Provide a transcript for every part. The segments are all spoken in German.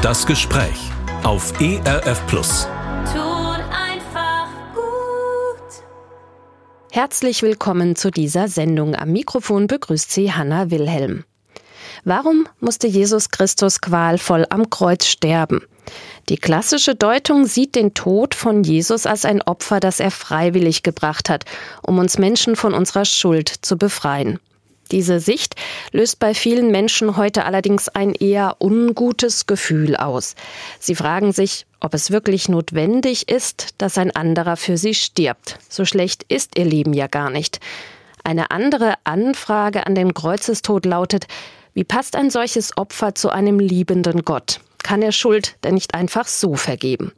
Das Gespräch auf ERF Plus. Tut einfach gut. Herzlich willkommen zu dieser Sendung. Am Mikrofon begrüßt Sie Hanna Wilhelm. Warum musste Jesus Christus qualvoll am Kreuz sterben? Die klassische Deutung sieht den Tod von Jesus als ein Opfer, das er freiwillig gebracht hat, um uns Menschen von unserer Schuld zu befreien. Diese Sicht löst bei vielen Menschen heute allerdings ein eher ungutes Gefühl aus. Sie fragen sich, ob es wirklich notwendig ist, dass ein anderer für sie stirbt. So schlecht ist ihr Leben ja gar nicht. Eine andere Anfrage an den Kreuzestod lautet: Wie passt ein solches Opfer zu einem liebenden Gott? Kann er Schuld denn nicht einfach so vergeben?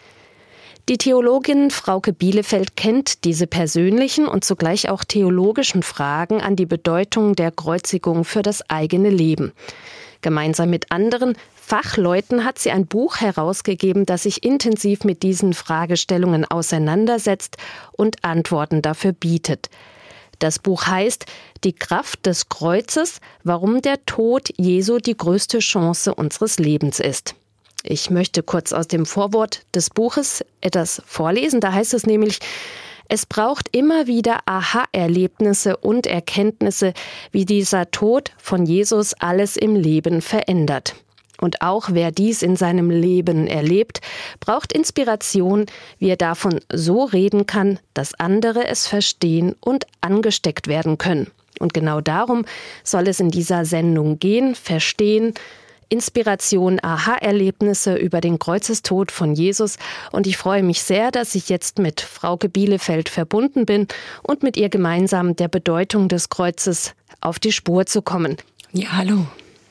Die Theologin Frauke Bielefeld kennt diese persönlichen und zugleich auch theologischen Fragen an die Bedeutung der Kreuzigung für das eigene Leben. Gemeinsam mit anderen Fachleuten hat sie ein Buch herausgegeben, das sich intensiv mit diesen Fragestellungen auseinandersetzt und Antworten dafür bietet. Das Buch heißt »Die Kraft des Kreuzes, warum der Tod Jesu die größte Chance unseres Lebens ist«. Ich möchte kurz aus dem Vorwort des Buches etwas vorlesen. Da heißt es nämlich: Es braucht immer wieder Aha-Erlebnisse und Erkenntnisse, wie dieser Tod von Jesus alles im Leben verändert. Und auch wer dies in seinem Leben erlebt, braucht Inspiration, wie er davon so reden kann, dass andere es verstehen und angesteckt werden können. Und genau darum soll es in dieser Sendung gehen: Verstehen, Inspiration, Aha-Erlebnisse über den Kreuzestod von Jesus. Und ich freue mich sehr, dass ich jetzt mit Frauke Bielefeld verbunden bin und mit ihr gemeinsam der Bedeutung des Kreuzes auf die Spur zu kommen. Ja, hallo.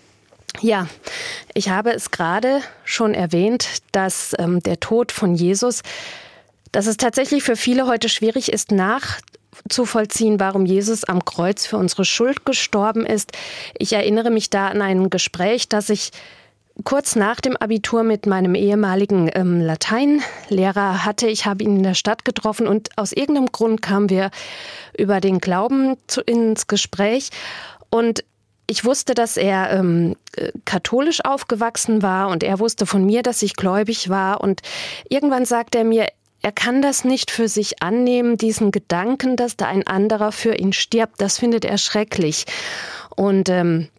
Ja, ich habe es gerade schon erwähnt, dass der Tod von Jesus, dass es tatsächlich für viele heute schwierig ist, nachzuvollziehen, warum Jesus am Kreuz für unsere Schuld gestorben ist. Ich erinnere mich da an ein Gespräch, das ich kurz nach dem Abitur mit meinem ehemaligen Lateinlehrer hatte. Ich habe ihn in der Stadt getroffen und aus irgendeinem Grund kamen wir über den Glauben ins Gespräch. Und ich wusste, dass er katholisch aufgewachsen war und er wusste von mir, dass ich gläubig war. Und irgendwann sagte er mir, er kann das nicht für sich annehmen, diesen Gedanken, dass da ein anderer für ihn stirbt. Das findet er schrecklich. Und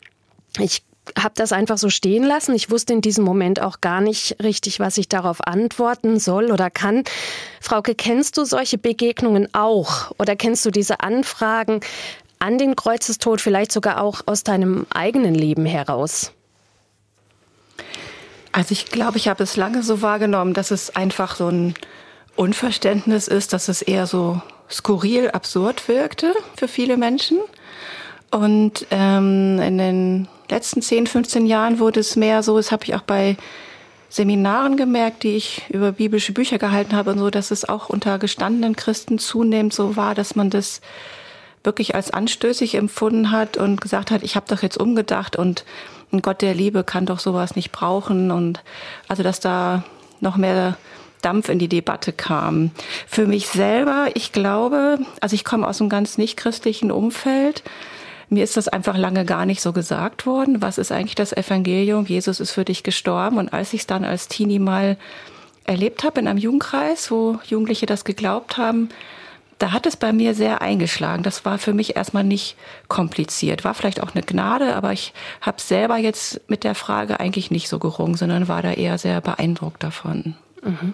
ich habe das einfach so stehen lassen. Ich wusste in diesem Moment auch gar nicht richtig, was ich darauf antworten soll oder kann. Frauke, kennst du solche Begegnungen auch? Oder kennst du diese Anfragen an den Kreuzestod vielleicht sogar auch aus deinem eigenen Leben heraus? Also ich glaube, ich habe es lange so wahrgenommen, dass es einfach so ein Unverständnis ist, dass es eher so skurril, absurd wirkte für viele Menschen. Und in den letzten 10, 15 Jahren wurde es mehr so, das habe ich auch bei Seminaren gemerkt, die ich über biblische Bücher gehalten habe und so, dass es auch unter gestandenen Christen zunehmend so war, dass man das wirklich als anstößig empfunden hat und gesagt hat, ich habe doch jetzt umgedacht und ein Gott der Liebe kann doch sowas nicht brauchen. Und also, dass da noch mehr Dampf in die Debatte kam. Für mich selber, ich glaube, also ich komme aus einem ganz nicht-christlichen Umfeld. Mir ist das einfach lange gar nicht so gesagt worden. Was ist eigentlich das Evangelium? Jesus ist für dich gestorben. Und als ich es dann als Teenie mal erlebt habe in einem Jugendkreis, wo Jugendliche das geglaubt haben, da hat es bei mir sehr eingeschlagen. Das war für mich erstmal nicht kompliziert. War vielleicht auch eine Gnade, aber ich habe selber jetzt mit der Frage eigentlich nicht so gerungen, sondern war da eher sehr beeindruckt davon. Mhm.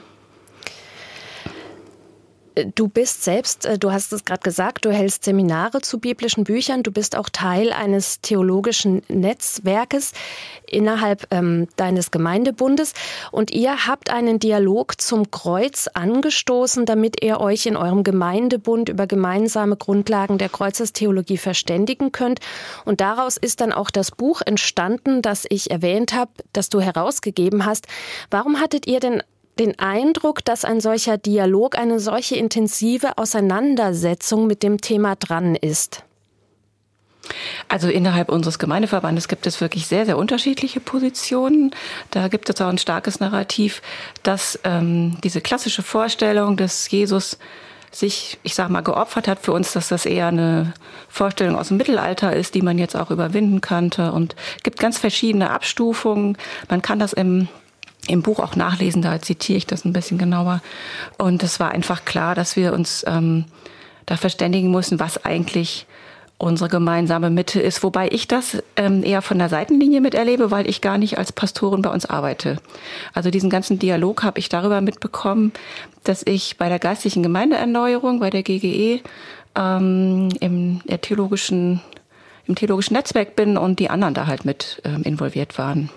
Du bist selbst, du hast es gerade gesagt, du hältst Seminare zu biblischen Büchern. Du bist auch Teil eines theologischen Netzwerkes innerhalb deines Gemeindebundes. Und ihr habt einen Dialog zum Kreuz angestoßen, damit ihr euch in eurem Gemeindebund über gemeinsame Grundlagen der Kreuzestheologie verständigen könnt. Und daraus ist dann auch das Buch entstanden, das ich erwähnt habe, das du herausgegeben hast. Warum hattet ihr denn den Eindruck, dass ein solcher Dialog, eine solche intensive Auseinandersetzung mit dem Thema dran ist? Also innerhalb unseres Gemeindeverbandes gibt es wirklich sehr, sehr unterschiedliche Positionen. Da gibt es auch ein starkes Narrativ, dass diese klassische Vorstellung, dass Jesus sich, ich sag mal, geopfert hat für uns, dass das eher eine Vorstellung aus dem Mittelalter ist, die man jetzt auch überwinden könnte. Und es gibt ganz verschiedene Abstufungen. Man kann das im im Buch auch nachlesen, da zitiere ich das ein bisschen genauer. Und es war einfach klar, dass wir uns da verständigen mussten, was eigentlich unsere gemeinsame Mitte ist. Wobei ich das eher von der Seitenlinie miterlebe, weil ich gar nicht als Pastorin bei uns arbeite. Also diesen ganzen Dialog habe ich darüber mitbekommen, dass ich bei der geistlichen Gemeindeerneuerung, bei der GGE, im theologischen Netzwerk bin und die anderen da halt mit involviert waren.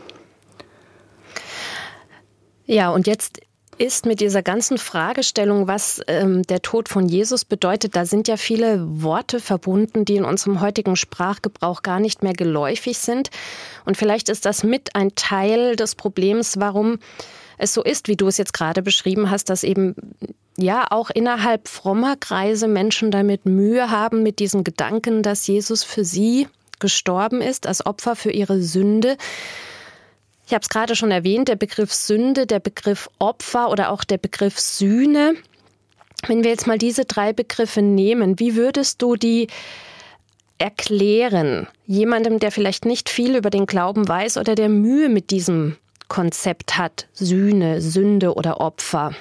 Ja, und jetzt ist mit dieser ganzen Fragestellung, was der Tod von Jesus bedeutet, da sind ja viele Worte verbunden, die in unserem heutigen Sprachgebrauch gar nicht mehr geläufig sind. Und vielleicht ist das mit ein Teil des Problems, warum es so ist, wie du es jetzt gerade beschrieben hast, dass eben ja auch innerhalb frommer Kreise Menschen damit Mühe haben, mit diesem Gedanken, dass Jesus für sie gestorben ist, als Opfer für ihre Sünde. Ich habe es gerade schon erwähnt, der Begriff Sünde, der Begriff Opfer oder auch der Begriff Sühne. Wenn wir jetzt mal diese 3 Begriffe nehmen, wie würdest du die erklären? Jemandem, der vielleicht nicht viel über den Glauben weiß oder der Mühe mit diesem Konzept hat, Sühne, Sünde oder Opfer?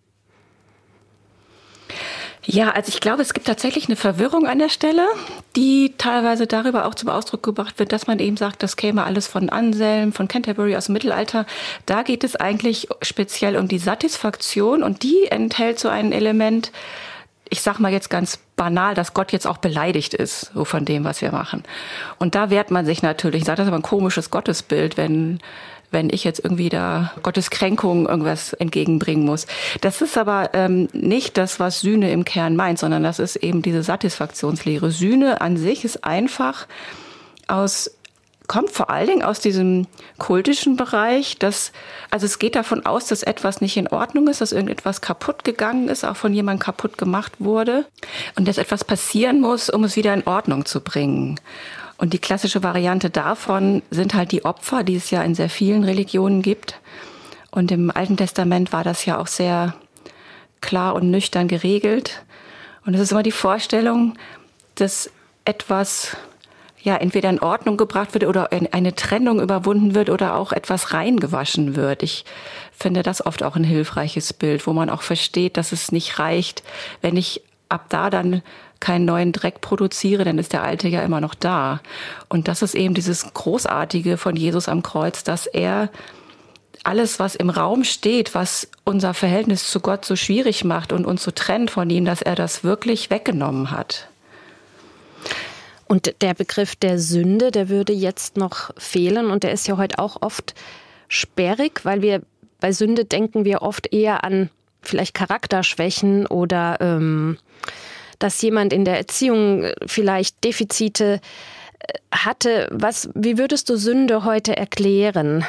Ja, also ich glaube, es gibt tatsächlich eine Verwirrung an der Stelle, die teilweise darüber auch zum Ausdruck gebracht wird, dass man eben sagt, das käme alles von Anselm, von Canterbury aus dem Mittelalter. Da geht es eigentlich speziell um die Satisfaktion und die enthält so ein Element, ich sag mal jetzt ganz banal, dass Gott jetzt auch beleidigt ist, so von dem, was wir machen. Und da wehrt man sich natürlich, sagt, das ist aber ein komisches Gottesbild, wenn ich jetzt irgendwie da Gottes Kränkung irgendwas entgegenbringen muss. Das ist aber nicht das, was Sühne im Kern meint, sondern das ist eben diese Satisfaktionslehre. Sühne an sich ist einfach kommt vor allen Dingen aus diesem kultischen Bereich, also es geht davon aus, dass etwas nicht in Ordnung ist, dass irgendetwas kaputt gegangen ist, auch von jemandem kaputt gemacht wurde und dass etwas passieren muss, um es wieder in Ordnung zu bringen. Und die klassische Variante davon sind halt die Opfer, die es ja in sehr vielen Religionen gibt. Und im Alten Testament war das ja auch sehr klar und nüchtern geregelt. Und es ist immer die Vorstellung, dass etwas ja entweder in Ordnung gebracht wird oder eine Trennung überwunden wird oder auch etwas reingewaschen wird. Ich finde das oft auch ein hilfreiches Bild, wo man auch versteht, dass es nicht reicht, wenn ich ab da dann keinen neuen Dreck produziere, dann ist der alte ja immer noch da. Und das ist eben dieses Großartige von Jesus am Kreuz, dass er alles, was im Raum steht, was unser Verhältnis zu Gott so schwierig macht und uns so trennt von ihm, dass er das wirklich weggenommen hat. Und der Begriff der Sünde, der würde jetzt noch fehlen und der ist ja heute auch oft sperrig, weil bei Sünde denken wir oft eher an vielleicht Charakterschwächen oder dass jemand in der Erziehung vielleicht Defizite hatte. Wie würdest du Sünde heute erklären?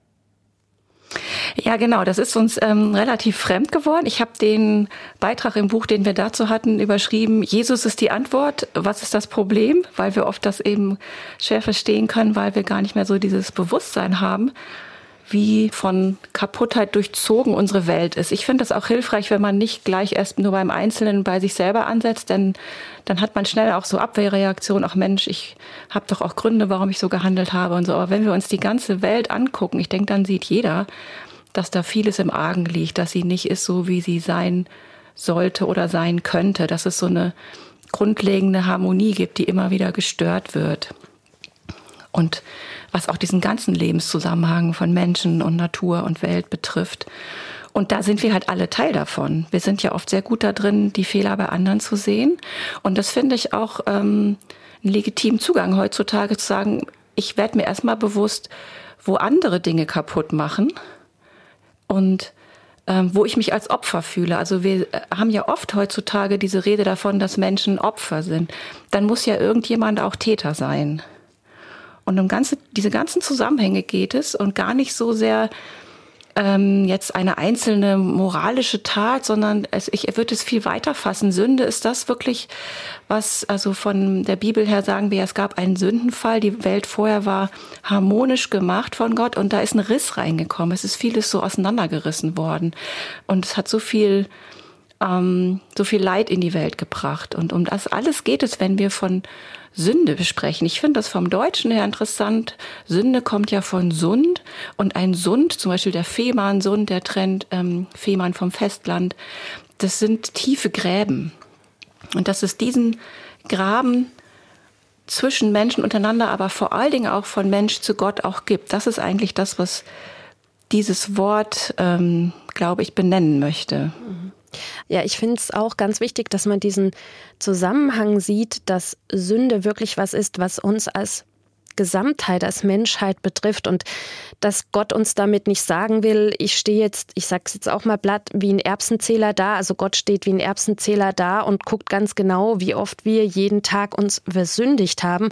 Ja, genau, das ist uns relativ fremd geworden. Ich habe den Beitrag im Buch, den wir dazu hatten, überschrieben, Jesus ist die Antwort, was ist das Problem? Weil wir oft das eben schwer verstehen können, weil wir gar nicht mehr so dieses Bewusstsein haben, wie von Kaputtheit durchzogen unsere Welt ist. Ich finde das auch hilfreich, wenn man nicht gleich erst nur beim Einzelnen bei sich selber ansetzt, denn dann hat man schnell auch so Abwehrreaktionen, ach Mensch, ich habe doch auch Gründe, warum ich so gehandelt habe und so. Aber wenn wir uns die ganze Welt angucken, ich denke, dann sieht jeder, dass da vieles im Argen liegt, dass sie nicht ist so, wie sie sein sollte oder sein könnte, dass es so eine grundlegende Harmonie gibt, die immer wieder gestört wird. Und was auch diesen ganzen Lebenszusammenhang von Menschen und Natur und Welt betrifft. Und da sind wir halt alle Teil davon. Wir sind ja oft sehr gut da drin, die Fehler bei anderen zu sehen. Und das finde ich auch einen legitimen Zugang heutzutage zu sagen, ich werde mir erstmal bewusst, wo andere Dinge kaputt machen und wo ich mich als Opfer fühle. Also wir haben ja oft heutzutage diese Rede davon, dass Menschen Opfer sind. Dann muss ja irgendjemand auch Täter sein. Und um diese ganzen Zusammenhänge geht es und gar nicht so sehr jetzt eine einzelne moralische Tat, sondern ich würde es viel weiter fassen. Sünde ist das wirklich, was also von der Bibel her sagen wir, es gab einen Sündenfall, die Welt vorher war harmonisch gemacht von Gott und da ist ein Riss reingekommen. Es ist vieles so auseinandergerissen worden und es hat so viel Leid in die Welt gebracht. Und um das alles geht es, wenn wir von Sünde besprechen. Ich finde das vom Deutschen her interessant. Sünde kommt ja von Sund und ein Sund, zum Beispiel der Fehmarnsund, der trennt Fehmarn vom Festland, das sind tiefe Gräben. Und dass es diesen Graben zwischen Menschen untereinander, aber vor allen Dingen auch von Mensch zu Gott auch gibt, das ist eigentlich das, was dieses Wort, glaube ich, benennen möchte. Ja, ich finde es auch ganz wichtig, dass man diesen Zusammenhang sieht, dass Sünde wirklich was ist, was uns als Gesamtheit, als Menschheit betrifft und dass Gott uns damit nicht sagen will, ich stehe jetzt, ich sage es jetzt auch mal platt, wie ein Erbsenzähler da. Also Gott steht wie ein Erbsenzähler da und guckt ganz genau, wie oft wir jeden Tag uns versündigt haben.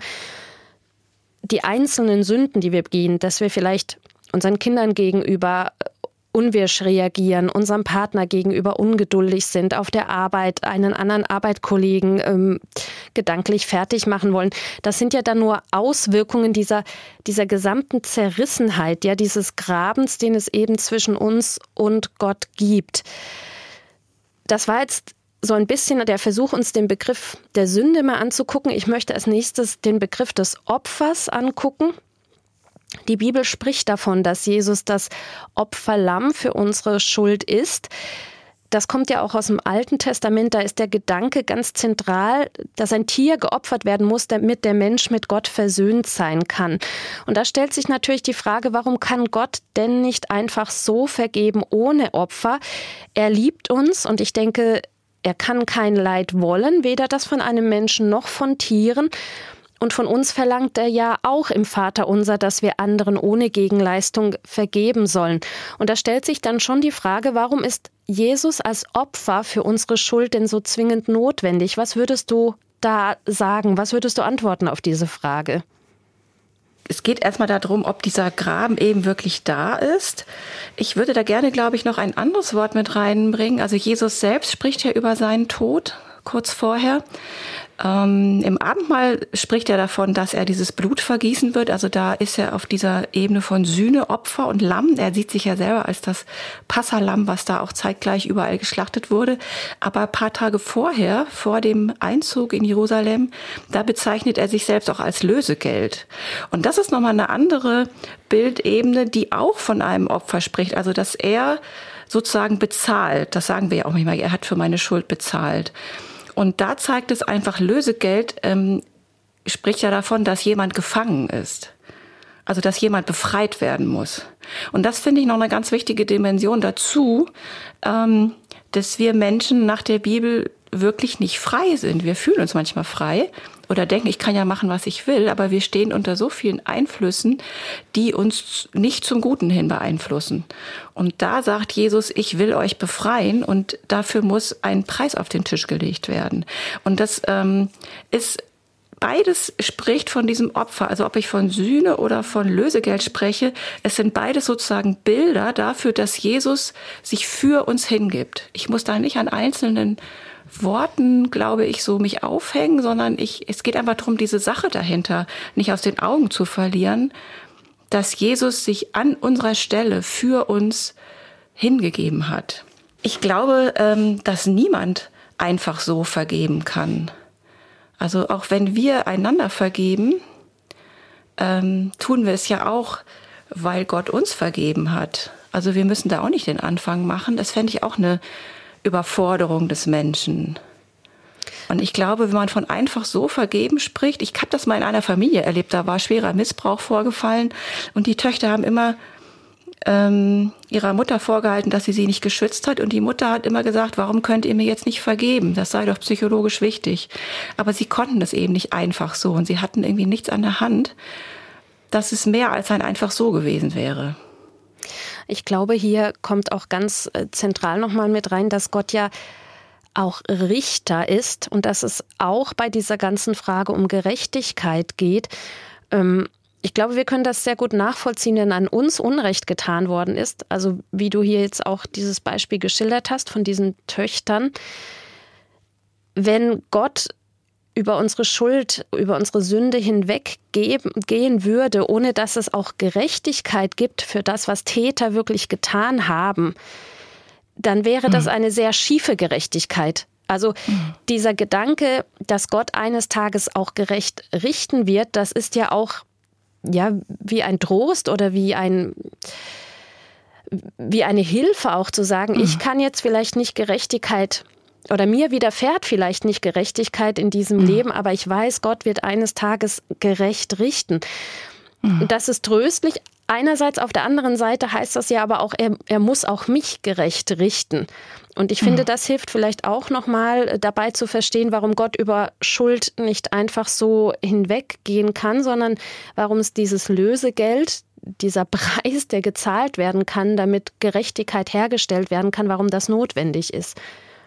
Die einzelnen Sünden, die wir begehen, dass wir vielleicht unseren Kindern gegenüber unwirsch reagieren, unserem Partner gegenüber ungeduldig sind, auf der Arbeit einen anderen Arbeitskollegen gedanklich fertig machen wollen. Das sind ja dann nur Auswirkungen dieser gesamten Zerrissenheit, ja, dieses Grabens, den es eben zwischen uns und Gott gibt. Das war jetzt so ein bisschen der Versuch, uns den Begriff der Sünde mal anzugucken. Ich möchte als nächstes den Begriff des Opfers angucken. Die Bibel spricht davon, dass Jesus das Opferlamm für unsere Schuld ist. Das kommt ja auch aus dem Alten Testament. Da ist der Gedanke ganz zentral, dass ein Tier geopfert werden muss, damit der Mensch mit Gott versöhnt sein kann. Und da stellt sich natürlich die Frage, warum kann Gott denn nicht einfach so vergeben ohne Opfer? Er liebt uns und ich denke, er kann kein Leid wollen, weder das von einem Menschen noch von Tieren. Und von uns verlangt er ja auch im Vaterunser, dass wir anderen ohne Gegenleistung vergeben sollen. Und da stellt sich dann schon die Frage, warum ist Jesus als Opfer für unsere Schuld denn so zwingend notwendig? Was würdest du da sagen? Was würdest du antworten auf diese Frage? Es geht erstmal darum, ob dieser Graben eben wirklich da ist. Ich würde da gerne, glaube ich, noch ein anderes Wort mit reinbringen. Also Jesus selbst spricht ja über seinen Tod kurz vorher. Im Abendmahl spricht er davon, dass er dieses Blut vergießen wird. Also da ist er auf dieser Ebene von Sühne, Opfer und Lamm. Er sieht sich ja selber als das Passalamm, was da auch zeitgleich überall geschlachtet wurde. Aber ein paar Tage vorher, vor dem Einzug in Jerusalem, da bezeichnet er sich selbst auch als Lösegeld. Und das ist nochmal eine andere Bildebene, die auch von einem Opfer spricht. Also dass er sozusagen bezahlt. Das sagen wir ja auch manchmal, er hat für meine Schuld bezahlt. Und da zeigt es einfach, Lösegeld spricht ja davon, dass jemand gefangen ist. Also dass jemand befreit werden muss. Und das finde ich noch eine ganz wichtige Dimension dazu, dass wir Menschen nach der Bibel wirklich nicht frei sind. Wir fühlen uns manchmal frei oder denken, ich kann ja machen, was ich will, aber wir stehen unter so vielen Einflüssen, die uns nicht zum Guten hin beeinflussen. Und da sagt Jesus, ich will euch befreien und dafür muss ein Preis auf den Tisch gelegt werden. Und das ist beides spricht von diesem Opfer, also ob ich von Sühne oder von Lösegeld spreche, es sind beides sozusagen Bilder dafür, dass Jesus sich für uns hingibt. Ich muss da nicht an einzelnen Worten, glaube ich, so mich aufhängen, sondern es geht einfach darum, diese Sache dahinter nicht aus den Augen zu verlieren, dass Jesus sich an unserer Stelle für uns hingegeben hat. Ich glaube, dass niemand einfach so vergeben kann. Also auch wenn wir einander vergeben, tun wir es ja auch, weil Gott uns vergeben hat. Also wir müssen da auch nicht den Anfang machen. Das fände ich auch eine Überforderung des Menschen. Und ich glaube, wenn man von einfach so vergeben spricht, ich habe das mal in einer Familie erlebt, da war schwerer Missbrauch vorgefallen und die Töchter haben immer ihrer Mutter vorgehalten, dass sie nicht geschützt hat und die Mutter hat immer gesagt, warum könnt ihr mir jetzt nicht vergeben? Das sei doch psychologisch wichtig. Aber sie konnten das eben nicht einfach so und sie hatten irgendwie nichts an der Hand, dass es mehr als ein einfach so gewesen wäre. Ich glaube, hier kommt auch ganz zentral nochmal mit rein, dass Gott ja auch Richter ist und dass es auch bei dieser ganzen Frage um Gerechtigkeit geht. Ich glaube, wir können das sehr gut nachvollziehen, wenn an uns Unrecht getan worden ist. Also wie du hier jetzt auch dieses Beispiel geschildert hast von diesen Töchtern. Wenn Gott über unsere Schuld, über unsere Sünde hinweggehen würde, ohne dass es auch Gerechtigkeit gibt für das, was Täter wirklich getan haben, dann wäre das eine sehr schiefe Gerechtigkeit. Also dieser Gedanke, dass Gott eines Tages auch gerecht richten wird, das ist ja auch wie ein Trost oder wie eine Hilfe auch zu sagen, ich kann jetzt vielleicht nicht Gerechtigkeit oder mir widerfährt vielleicht nicht Gerechtigkeit in diesem Leben, aber ich weiß, Gott wird eines Tages gerecht richten. Das ist tröstlich. Einerseits, auf der anderen Seite heißt das ja aber auch, er muss auch mich gerecht richten. Und ich finde, das hilft vielleicht auch nochmal dabei zu verstehen, warum Gott über Schuld nicht einfach so hinweggehen kann, sondern warum es dieses Lösegeld, dieser Preis, der gezahlt werden kann, damit Gerechtigkeit hergestellt werden kann, warum das notwendig ist.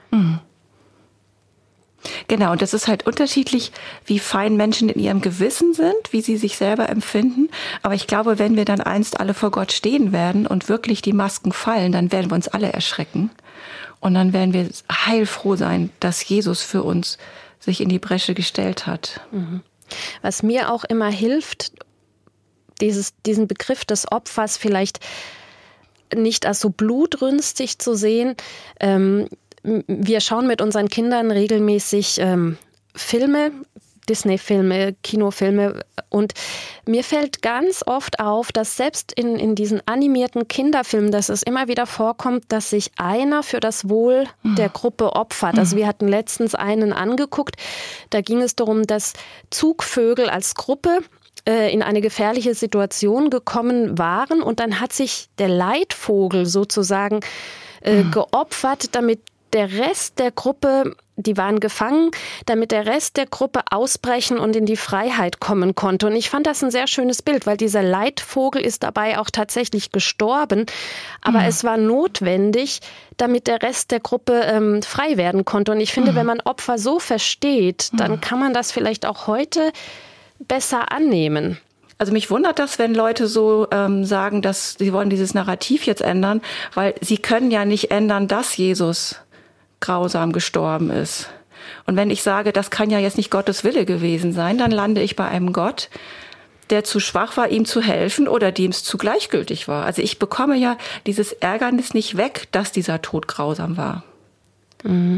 Genau, und das ist halt unterschiedlich, wie fein Menschen in ihrem Gewissen sind, wie sie sich selber empfinden. Aber ich glaube, wenn wir dann einst alle vor Gott stehen werden und wirklich die Masken fallen, dann werden wir uns alle erschrecken. Und dann werden wir heilfroh sein, dass Jesus für uns sich in die Bresche gestellt hat. Was mir auch immer hilft, diesen Begriff des Opfers vielleicht nicht als so blutrünstig zu sehen. Wir schauen mit unseren Kindern regelmäßig Filme, Disney-Filme, Kinofilme, und mir fällt ganz oft auf, dass selbst in diesen animierten Kinderfilmen, dass es immer wieder vorkommt, dass sich einer für das Wohl der Gruppe opfert. Also wir hatten letztens einen angeguckt, da ging es darum, dass Zugvögel als Gruppe in eine gefährliche Situation gekommen waren, und dann hat sich der Leitvogel sozusagen geopfert, damit der Rest der Gruppe, die waren gefangen, damit der Rest der Gruppe ausbrechen und in die Freiheit kommen konnte. Und ich fand das ein sehr schönes Bild, weil dieser Leitvogel ist dabei auch tatsächlich gestorben. Aber es war notwendig, damit der Rest der Gruppe frei werden konnte. Und ich finde, wenn man Opfer so versteht, dann kann man das vielleicht auch heute besser annehmen. Also mich wundert das, wenn Leute so sagen, dass sie wollen dieses Narrativ jetzt ändern, weil sie können ja nicht ändern, dass Jesus grausam gestorben ist. Und wenn ich sage, das kann ja jetzt nicht Gottes Wille gewesen sein, dann lande ich bei einem Gott, der zu schwach war, ihm zu helfen oder dem es zu gleichgültig war. Also ich bekomme ja dieses Ärgernis nicht weg, dass dieser Tod grausam war. In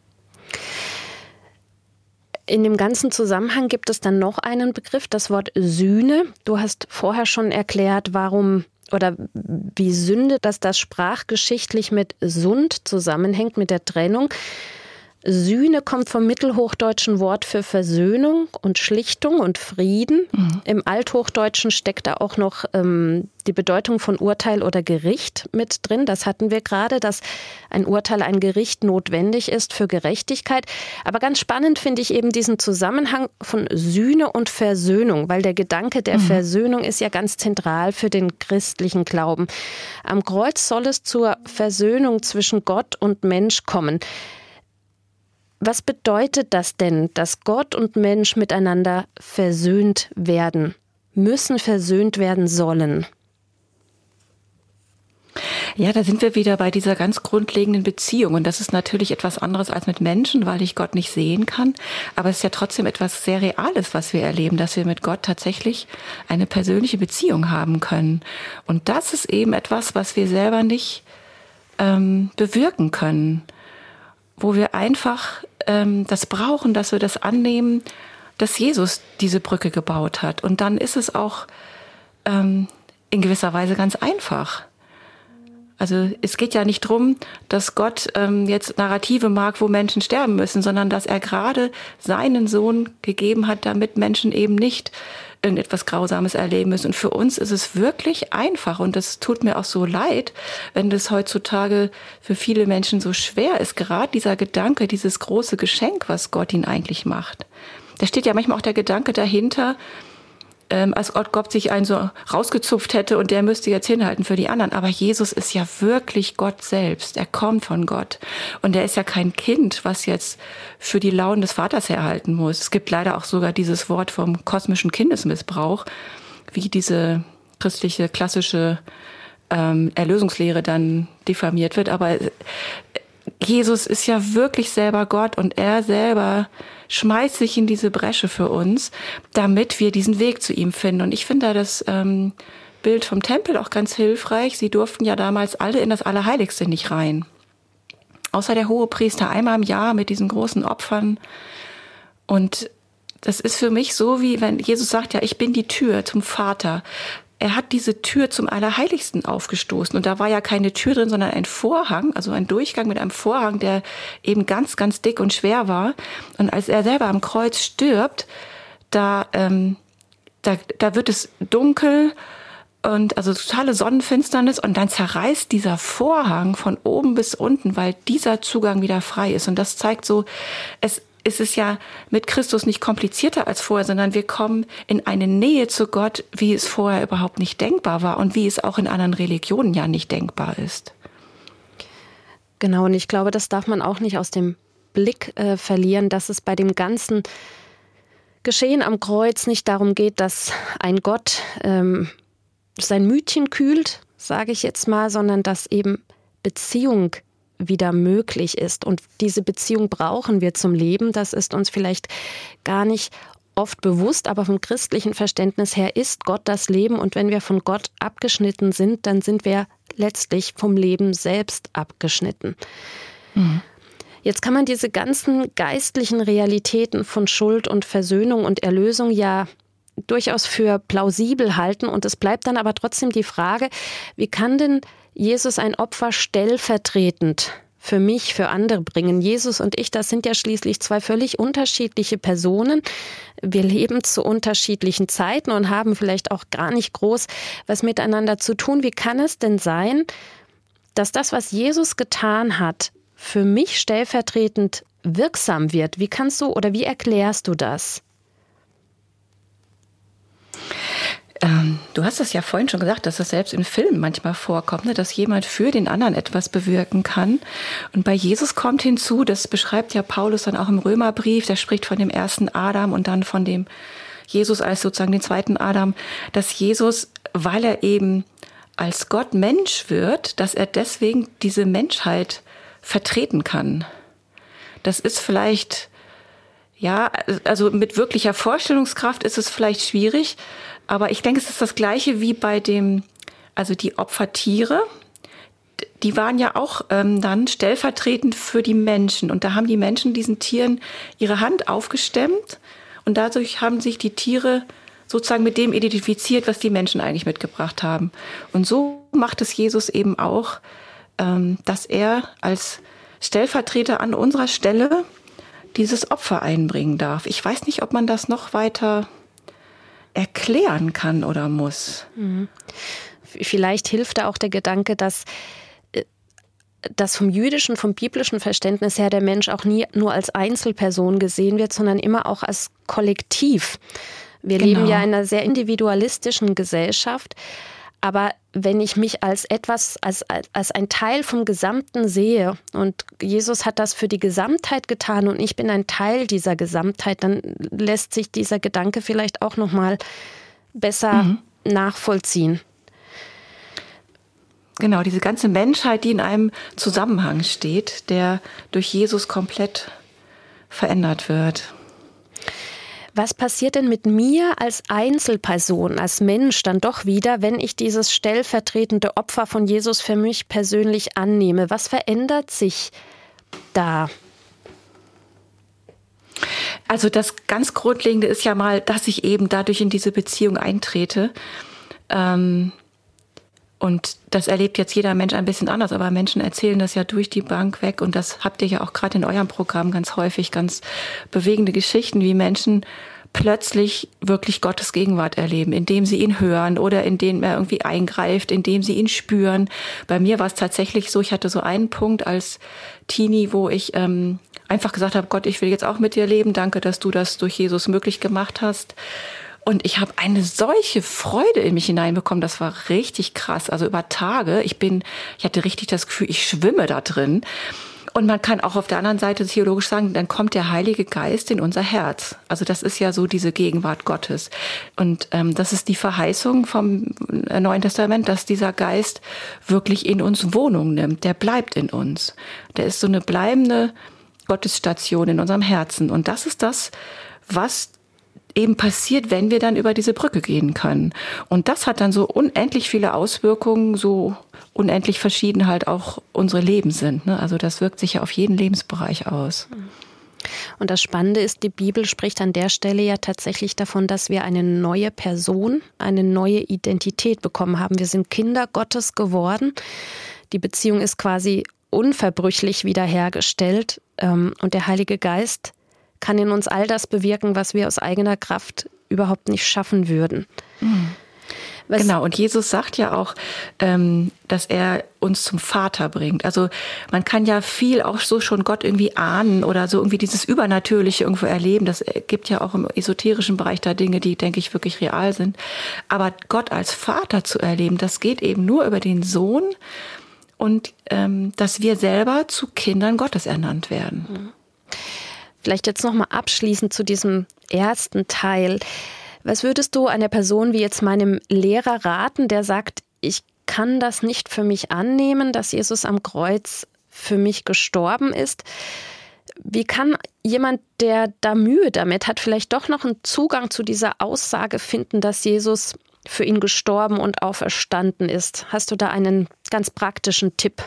dem ganzen Zusammenhang gibt es dann noch einen Begriff, das Wort Sühne. Du hast vorher schon erklärt, warum oder wie Sünde, dass das sprachgeschichtlich mit Sund zusammenhängt, mit der Trennung. Sühne kommt vom mittelhochdeutschen Wort für Versöhnung und Schlichtung und Frieden. Im Althochdeutschen steckt da auch noch die Bedeutung von Urteil oder Gericht mit drin. Das hatten wir gerade, dass ein Urteil, ein Gericht notwendig ist für Gerechtigkeit. Aber ganz spannend finde ich eben diesen Zusammenhang von Sühne und Versöhnung, weil der Gedanke der Versöhnung ist ja ganz zentral für den christlichen Glauben. Am Kreuz soll es zur Versöhnung zwischen Gott und Mensch kommen. Was bedeutet das denn, dass Gott und Mensch miteinander versöhnt werden müssen, versöhnt werden sollen? Ja, da sind wir wieder bei dieser ganz grundlegenden Beziehung. Und das ist natürlich etwas anderes als mit Menschen, weil ich Gott nicht sehen kann. Aber es ist ja trotzdem etwas sehr Reales, was wir erleben, dass wir mit Gott tatsächlich eine persönliche Beziehung haben können. Und das ist eben etwas, was wir selber nicht bewirken können. Wo wir einfach das brauchen, dass wir das annehmen, dass Jesus diese Brücke gebaut hat. Und dann ist es auch in gewisser Weise ganz einfach. Also es geht ja nicht drum, dass Gott jetzt Narrative mag, wo Menschen sterben müssen, sondern dass er gerade seinen Sohn gegeben hat, damit Menschen eben nicht irgendetwas Grausames erleben müssen. Und für uns ist es wirklich einfach, und das tut mir auch so leid, wenn das heutzutage für viele Menschen so schwer ist, gerade dieser Gedanke, dieses große Geschenk, was Gott ihnen eigentlich macht. Da steht ja manchmal auch der Gedanke dahinter, als Gott sich einen so rausgezupft hätte und der müsste jetzt hinhalten für die anderen. Aber Jesus ist ja wirklich Gott selbst. Er kommt von Gott. Und er ist ja kein Kind, was jetzt für die Launen des Vaters herhalten muss. Es gibt leider auch sogar dieses Wort vom kosmischen Kindesmissbrauch, wie diese christliche, klassische Erlösungslehre dann diffamiert wird. Aber Jesus ist ja wirklich selber Gott, und er selber schmeißt sich in diese Bresche für uns, damit wir diesen Weg zu ihm finden. Und ich finde da das Bild vom Tempel auch ganz hilfreich. Sie durften ja damals alle in das Allerheiligste nicht rein. außer der Hohepriester einmal im Jahr mit diesen großen Opfern. Und das ist für mich so, wie wenn Jesus sagt, ja, ich bin die Tür zum Vater. Er hat diese Tür zum Allerheiligsten aufgestoßen. Und da war ja keine Tür drin, sondern ein Vorhang, also ein Durchgang mit einem Vorhang, der eben ganz, ganz dick und schwer war. Und als er selber am Kreuz stirbt, da wird es dunkel und also totale Sonnenfinsternis. Und dann zerreißt dieser Vorhang von oben bis unten, weil dieser Zugang wieder frei ist. Und das zeigt so, es ist ja mit Christus nicht komplizierter als vorher, sondern wir kommen in eine Nähe zu Gott, wie es vorher überhaupt nicht denkbar war und wie es auch in anderen Religionen ja nicht denkbar ist. Genau, und ich glaube, das darf man auch nicht aus dem Blick verlieren, dass es bei dem ganzen Geschehen am Kreuz nicht darum geht, dass ein Gott sein Mütchen kühlt, sage ich jetzt mal, sondern dass eben Beziehung wieder möglich ist. Und diese Beziehung brauchen wir zum Leben. Das ist uns vielleicht gar nicht oft bewusst, aber vom christlichen Verständnis her ist Gott das Leben. Und wenn wir von Gott abgeschnitten sind, dann sind wir letztlich vom Leben selbst abgeschnitten. Mhm. Jetzt kann man diese ganzen geistlichen Realitäten von Schuld und Versöhnung und Erlösung ja durchaus für plausibel halten. Und es bleibt dann aber trotzdem die Frage, wie kann denn Jesus ein Opfer stellvertretend für mich, für andere bringen? Jesus und ich, das sind ja schließlich zwei völlig unterschiedliche Personen. Wir leben zu unterschiedlichen Zeiten und haben vielleicht auch gar nicht groß was miteinander zu tun. Wie kann es denn sein, dass das, was Jesus getan hat, für mich stellvertretend wirksam wird? Wie kannst du oder wie erklärst du das? Du hast es ja vorhin schon gesagt, dass das selbst in Filmen manchmal vorkommt, ne, dass jemand für den anderen etwas bewirken kann. Und bei Jesus kommt hinzu, das beschreibt ja Paulus dann auch im Römerbrief, der spricht von dem ersten Adam und dann von dem Jesus als sozusagen den zweiten Adam, dass Jesus, weil er eben als Gott Mensch wird, dass er deswegen diese Menschheit vertreten kann. Das ist vielleicht, ja, also mit wirklicher Vorstellungskraft ist es vielleicht schwierig, aber ich denke, es ist das Gleiche wie bei also die Opfertiere, die waren ja auch dann stellvertretend für die Menschen. Und da haben die Menschen diesen Tieren ihre Hand aufgestemmt und dadurch haben sich die Tiere sozusagen mit dem identifiziert, was die Menschen eigentlich mitgebracht haben. Und so macht es Jesus eben auch, dass er als Stellvertreter an unserer Stelle dieses Opfer einbringen darf. Ich weiß nicht, ob man das noch weiter erklären kann oder muss. Vielleicht hilft da auch der Gedanke, dass vom jüdischen, vom biblischen Verständnis her der Mensch auch nie nur als Einzelperson gesehen wird, sondern immer auch als Kollektiv. Wir leben ja in einer sehr individualistischen Gesellschaft. Aber wenn ich mich als ein Teil vom Gesamten sehe und Jesus hat das für die Gesamtheit getan und ich bin ein Teil dieser Gesamtheit, dann lässt sich dieser Gedanke vielleicht auch noch mal besser nachvollziehen. Genau, diese ganze Menschheit, die in einem Zusammenhang steht, der durch Jesus komplett verändert wird. Was passiert denn mit mir als Einzelperson, als Mensch dann doch wieder, wenn ich dieses stellvertretende Opfer von Jesus für mich persönlich annehme? Was verändert sich da? Also das ganz Grundlegende ist ja mal, dass ich eben dadurch in diese Beziehung eintrete. Und das erlebt jetzt jeder Mensch ein bisschen anders, aber Menschen erzählen das ja durch die Bank weg. Und das habt ihr ja auch gerade in eurem Programm ganz häufig, ganz bewegende Geschichten, wie Menschen plötzlich wirklich Gottes Gegenwart erleben, indem sie ihn hören oder indem er irgendwie eingreift, indem sie ihn spüren. Bei mir war es tatsächlich so, ich hatte so einen Punkt als Teenie, wo ich einfach gesagt habe, Gott, ich will jetzt auch mit dir leben. Danke, dass du das durch Jesus möglich gemacht hast. Und ich habe eine solche Freude in mich hineinbekommen, das war richtig krass. Also über Tage, ich hatte richtig das Gefühl, ich schwimme da drin. Und man kann auch auf der anderen Seite theologisch sagen, dann kommt der Heilige Geist in unser Herz. Also das ist ja so diese Gegenwart Gottes. Und das ist die Verheißung vom Neuen Testament, dass dieser Geist wirklich in uns Wohnung nimmt. Der bleibt in uns. Der ist so eine bleibende Gottesstation in unserem Herzen. Und das ist das, was eben passiert, wenn wir dann über diese Brücke gehen können. Und das hat dann so unendlich viele Auswirkungen, so unendlich verschieden halt auch unsere Leben sind. Ne? Also das wirkt sich ja auf jeden Lebensbereich aus. Und das Spannende ist, die Bibel spricht an der Stelle ja tatsächlich davon, dass wir eine neue Person, eine neue Identität bekommen haben. Wir sind Kinder Gottes geworden. Die Beziehung ist quasi unverbrüchlich wiederhergestellt. Und der Heilige Geist kann in uns all das bewirken, was wir aus eigener Kraft überhaupt nicht schaffen würden. Genau, und Jesus sagt ja auch, dass er uns zum Vater bringt. Also man kann ja viel auch so schon Gott irgendwie ahnen oder so irgendwie dieses Übernatürliche irgendwo erleben. Das gibt ja auch im esoterischen Bereich da Dinge, die, denke ich, wirklich real sind. Aber Gott als Vater zu erleben, das geht eben nur über den Sohn und dass wir selber zu Kindern Gottes ernannt werden. Vielleicht jetzt nochmal abschließend zu diesem ersten Teil. Was würdest du einer Person wie jetzt meinem Lehrer raten, der sagt, ich kann das nicht für mich annehmen, dass Jesus am Kreuz für mich gestorben ist? Wie kann jemand, der da Mühe damit hat, vielleicht doch noch einen Zugang zu dieser Aussage finden, dass Jesus für ihn gestorben und auferstanden ist? Hast du da einen ganz praktischen Tipp?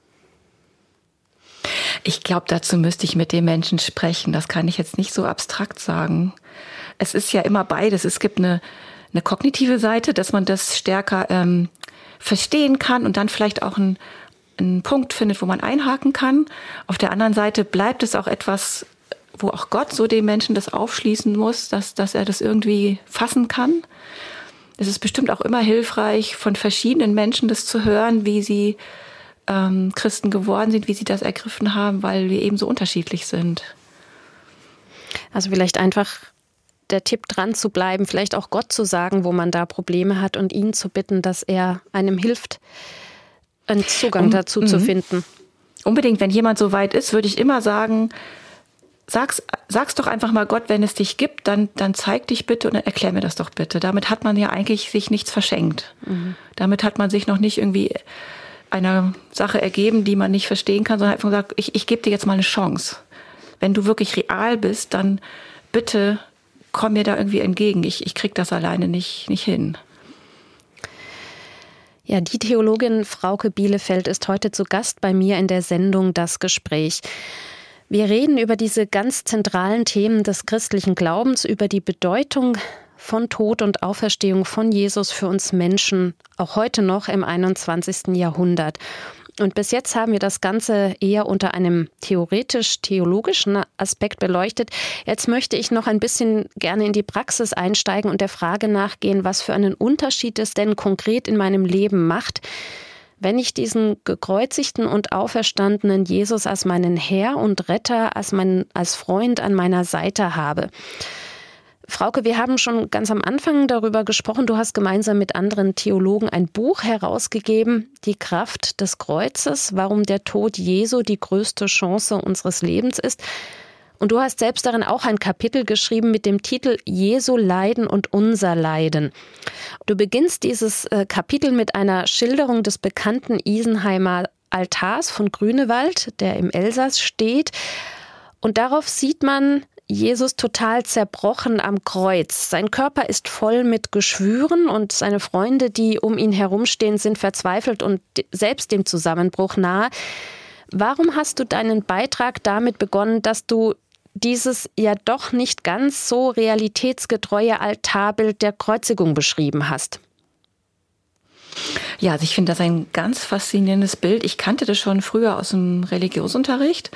Ich glaube, dazu müsste ich mit den Menschen sprechen. Das kann ich jetzt nicht so abstrakt sagen. Es ist ja immer beides. Es gibt eine kognitive Seite, dass man das stärker verstehen kann und dann vielleicht auch einen Punkt findet, wo man einhaken kann. Auf der anderen Seite bleibt es auch etwas, wo auch Gott so dem Menschen das aufschließen muss, dass er das irgendwie fassen kann. Es ist bestimmt auch immer hilfreich, von verschiedenen Menschen das zu hören, wie sie Christen geworden sind, wie sie das ergriffen haben, weil wir eben so unterschiedlich sind. Also vielleicht einfach der Tipp, dran zu bleiben, vielleicht auch Gott zu sagen, wo man da Probleme hat und ihn zu bitten, dass er einem hilft, einen Zugang dazu zu finden. Unbedingt, wenn jemand so weit ist, würde ich immer sagen, sag's doch einfach mal Gott, wenn es dich gibt, dann zeig dich bitte und dann erklär mir das doch bitte. Damit hat man ja eigentlich sich nichts verschenkt. Damit hat man sich noch nicht irgendwie einer Sache ergeben, die man nicht verstehen kann, sondern einfach gesagt, ich gebe dir jetzt mal eine Chance. Wenn du wirklich real bist, dann bitte komm mir da irgendwie entgegen. Ich krieg das alleine nicht hin. Ja, die Theologin Frauke Bielefeld ist heute zu Gast bei mir in der Sendung Das Gespräch. Wir reden über diese ganz zentralen Themen des christlichen Glaubens, über die Bedeutung von Tod und Auferstehung von Jesus für uns Menschen, auch heute noch im 21. Jahrhundert. Und bis jetzt haben wir das Ganze eher unter einem theoretisch-theologischen Aspekt beleuchtet. Jetzt möchte ich noch ein bisschen gerne in die Praxis einsteigen und der Frage nachgehen, was für einen Unterschied es denn konkret in meinem Leben macht, wenn ich diesen gekreuzigten und auferstandenen Jesus als meinen Herr und Retter, als Freund an meiner Seite habe. Frauke, wir haben schon ganz am Anfang darüber gesprochen. Du hast gemeinsam mit anderen Theologen ein Buch herausgegeben, Die Kraft des Kreuzes, warum der Tod Jesu die größte Chance unseres Lebens ist. Und du hast selbst darin auch ein Kapitel geschrieben mit dem Titel Jesu Leiden und unser Leiden. Du beginnst dieses Kapitel mit einer Schilderung des bekannten Isenheimer Altars von Grünewald, der im Elsass steht. Und darauf sieht man Jesus total zerbrochen am Kreuz. Sein Körper ist voll mit Geschwüren und seine Freunde, die um ihn herumstehen, sind verzweifelt und selbst dem Zusammenbruch nahe. Warum hast du deinen Beitrag damit begonnen, dass du dieses ja doch nicht ganz so realitätsgetreue Altarbild der Kreuzigung beschrieben hast? Ja, also ich finde das ein ganz faszinierendes Bild. Ich kannte das schon früher aus dem Religionsunterricht.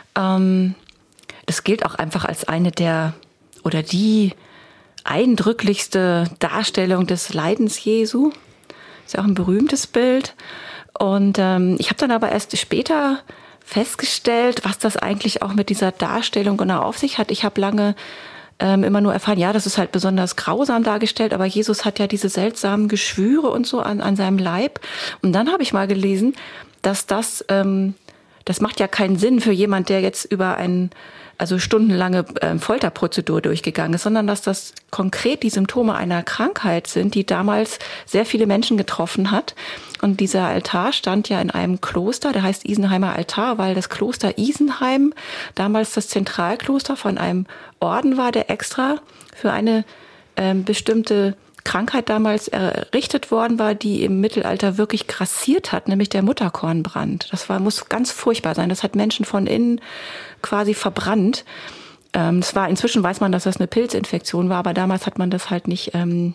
Das gilt auch einfach als eine der oder die eindrücklichste Darstellung des Leidens Jesu. Ist ja auch ein berühmtes Bild. Und ich habe dann aber erst später festgestellt, was das eigentlich auch mit dieser Darstellung genau auf sich hat. Ich habe lange immer nur erfahren, ja, das ist halt besonders grausam dargestellt, aber Jesus hat ja diese seltsamen Geschwüre und so an seinem Leib. Und dann habe ich mal gelesen, dass das macht ja keinen Sinn für jemand, der jetzt über ein also stundenlange Folterprozedur durchgegangen ist, sondern dass das konkret die Symptome einer Krankheit sind, die damals sehr viele Menschen getroffen hat. Und dieser Altar stand ja in einem Kloster, der heißt Isenheimer Altar, weil das Kloster Isenheim damals das Zentralkloster von einem Orden war, der extra für eine bestimmte Krankheit damals errichtet worden war, die im Mittelalter wirklich grassiert hat, nämlich der Mutterkornbrand. Muss ganz furchtbar sein. Das hat Menschen von innen quasi verbrannt. Inzwischen weiß man, dass das eine Pilzinfektion war, aber damals hat man das halt nicht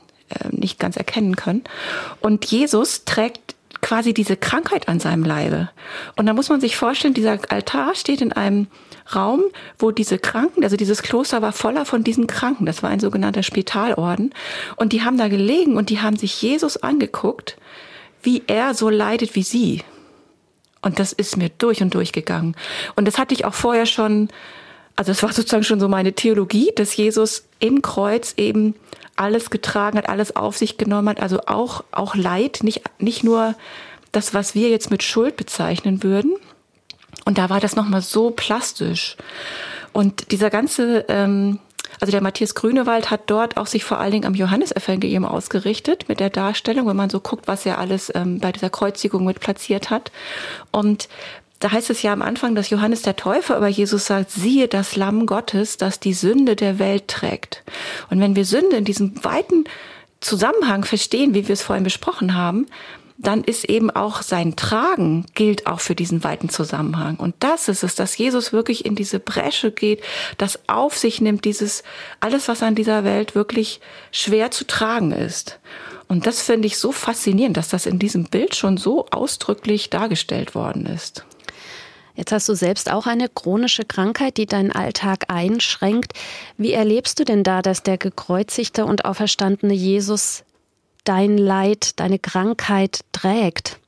ganz erkennen können. Und Jesus trägt quasi diese Krankheit an seinem Leibe. Und da muss man sich vorstellen, dieser Altar steht in einem Raum, wo diese Kranken, also dieses Kloster war voller von diesen Kranken. Das war ein sogenannter Spitalorden. Und die haben da gelegen und die haben sich Jesus angeguckt, wie er so leidet wie sie. Und das ist mir durch und durch gegangen. Und das hatte ich auch vorher schon, also es war sozusagen schon so meine Theologie, dass Jesus im Kreuz eben alles getragen hat, alles auf sich genommen hat, also auch Leid, nicht nur das, was wir jetzt mit Schuld bezeichnen würden. Und da war das nochmal so plastisch. Und dieser ganze, also der Matthias Grünewald hat dort auch sich vor allen Dingen am Johannesevangelium ausgerichtet mit der Darstellung, wenn man so guckt, was er alles bei dieser Kreuzigung mit platziert hat. Und da heißt es ja am Anfang, dass Johannes der Täufer über Jesus sagt, siehe das Lamm Gottes, das die Sünde der Welt trägt. Und wenn wir Sünde in diesem weiten Zusammenhang verstehen, wie wir es vorhin besprochen haben, dann ist eben auch sein Tragen gilt auch für diesen weiten Zusammenhang. Und das ist es, dass Jesus wirklich in diese Bresche geht, das auf sich nimmt, alles, was an dieser Welt wirklich schwer zu tragen ist. Und das finde ich so faszinierend, dass das in diesem Bild schon so ausdrücklich dargestellt worden ist. Jetzt hast du selbst auch eine chronische Krankheit, die deinen Alltag einschränkt. Wie erlebst du denn da, dass der gekreuzigte und auferstandene Jesus dein Leid, deine Krankheit trägt?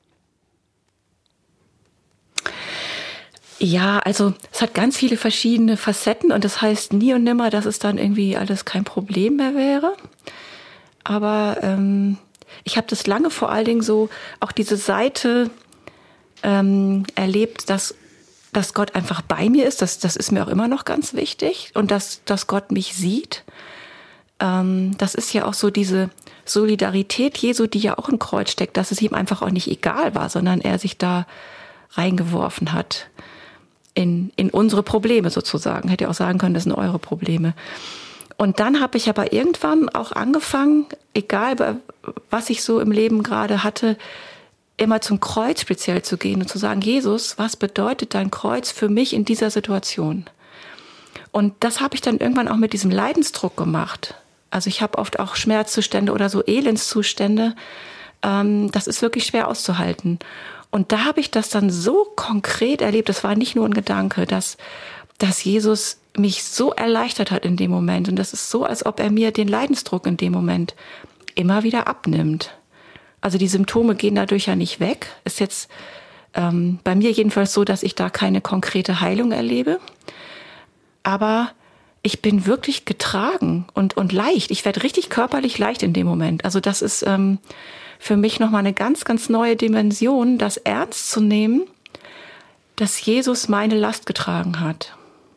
Ja, also es hat ganz viele verschiedene Facetten und das heißt nie und nimmer, dass es dann irgendwie alles kein Problem mehr wäre. Aber ich habe das lange vor allen Dingen so auch diese Seite erlebt, dass Gott einfach bei mir ist. Das ist mir auch immer noch ganz wichtig und dass Gott mich sieht. Das ist ja auch so diese Solidarität Jesu, die ja auch im Kreuz steckt, dass es ihm einfach auch nicht egal war, sondern er sich da reingeworfen hat in unsere Probleme sozusagen. Hätte ja auch sagen können, das sind eure Probleme. Und dann habe ich aber irgendwann auch angefangen, egal was ich so im Leben gerade hatte, immer zum Kreuz speziell zu gehen und zu sagen, Jesus, was bedeutet dein Kreuz für mich in dieser Situation? Und das habe ich dann irgendwann auch mit diesem Leidensdruck gemacht. Also ich habe oft auch Schmerzzustände oder so Elendszustände. Das ist wirklich schwer auszuhalten. Und da habe ich das dann so konkret erlebt, das war nicht nur ein Gedanke, dass Jesus mich so erleichtert hat in dem Moment. Und das ist so, als ob er mir den Leidensdruck in dem Moment immer wieder abnimmt. Also die Symptome gehen dadurch ja nicht weg. Ist jetzt bei mir jedenfalls so, dass ich da keine konkrete Heilung erlebe. Aber ich bin wirklich getragen und leicht. Ich werde richtig körperlich leicht in dem Moment. Also das ist für mich nochmal eine ganz, ganz neue Dimension, das ernst zu nehmen, dass Jesus meine Last getragen hat.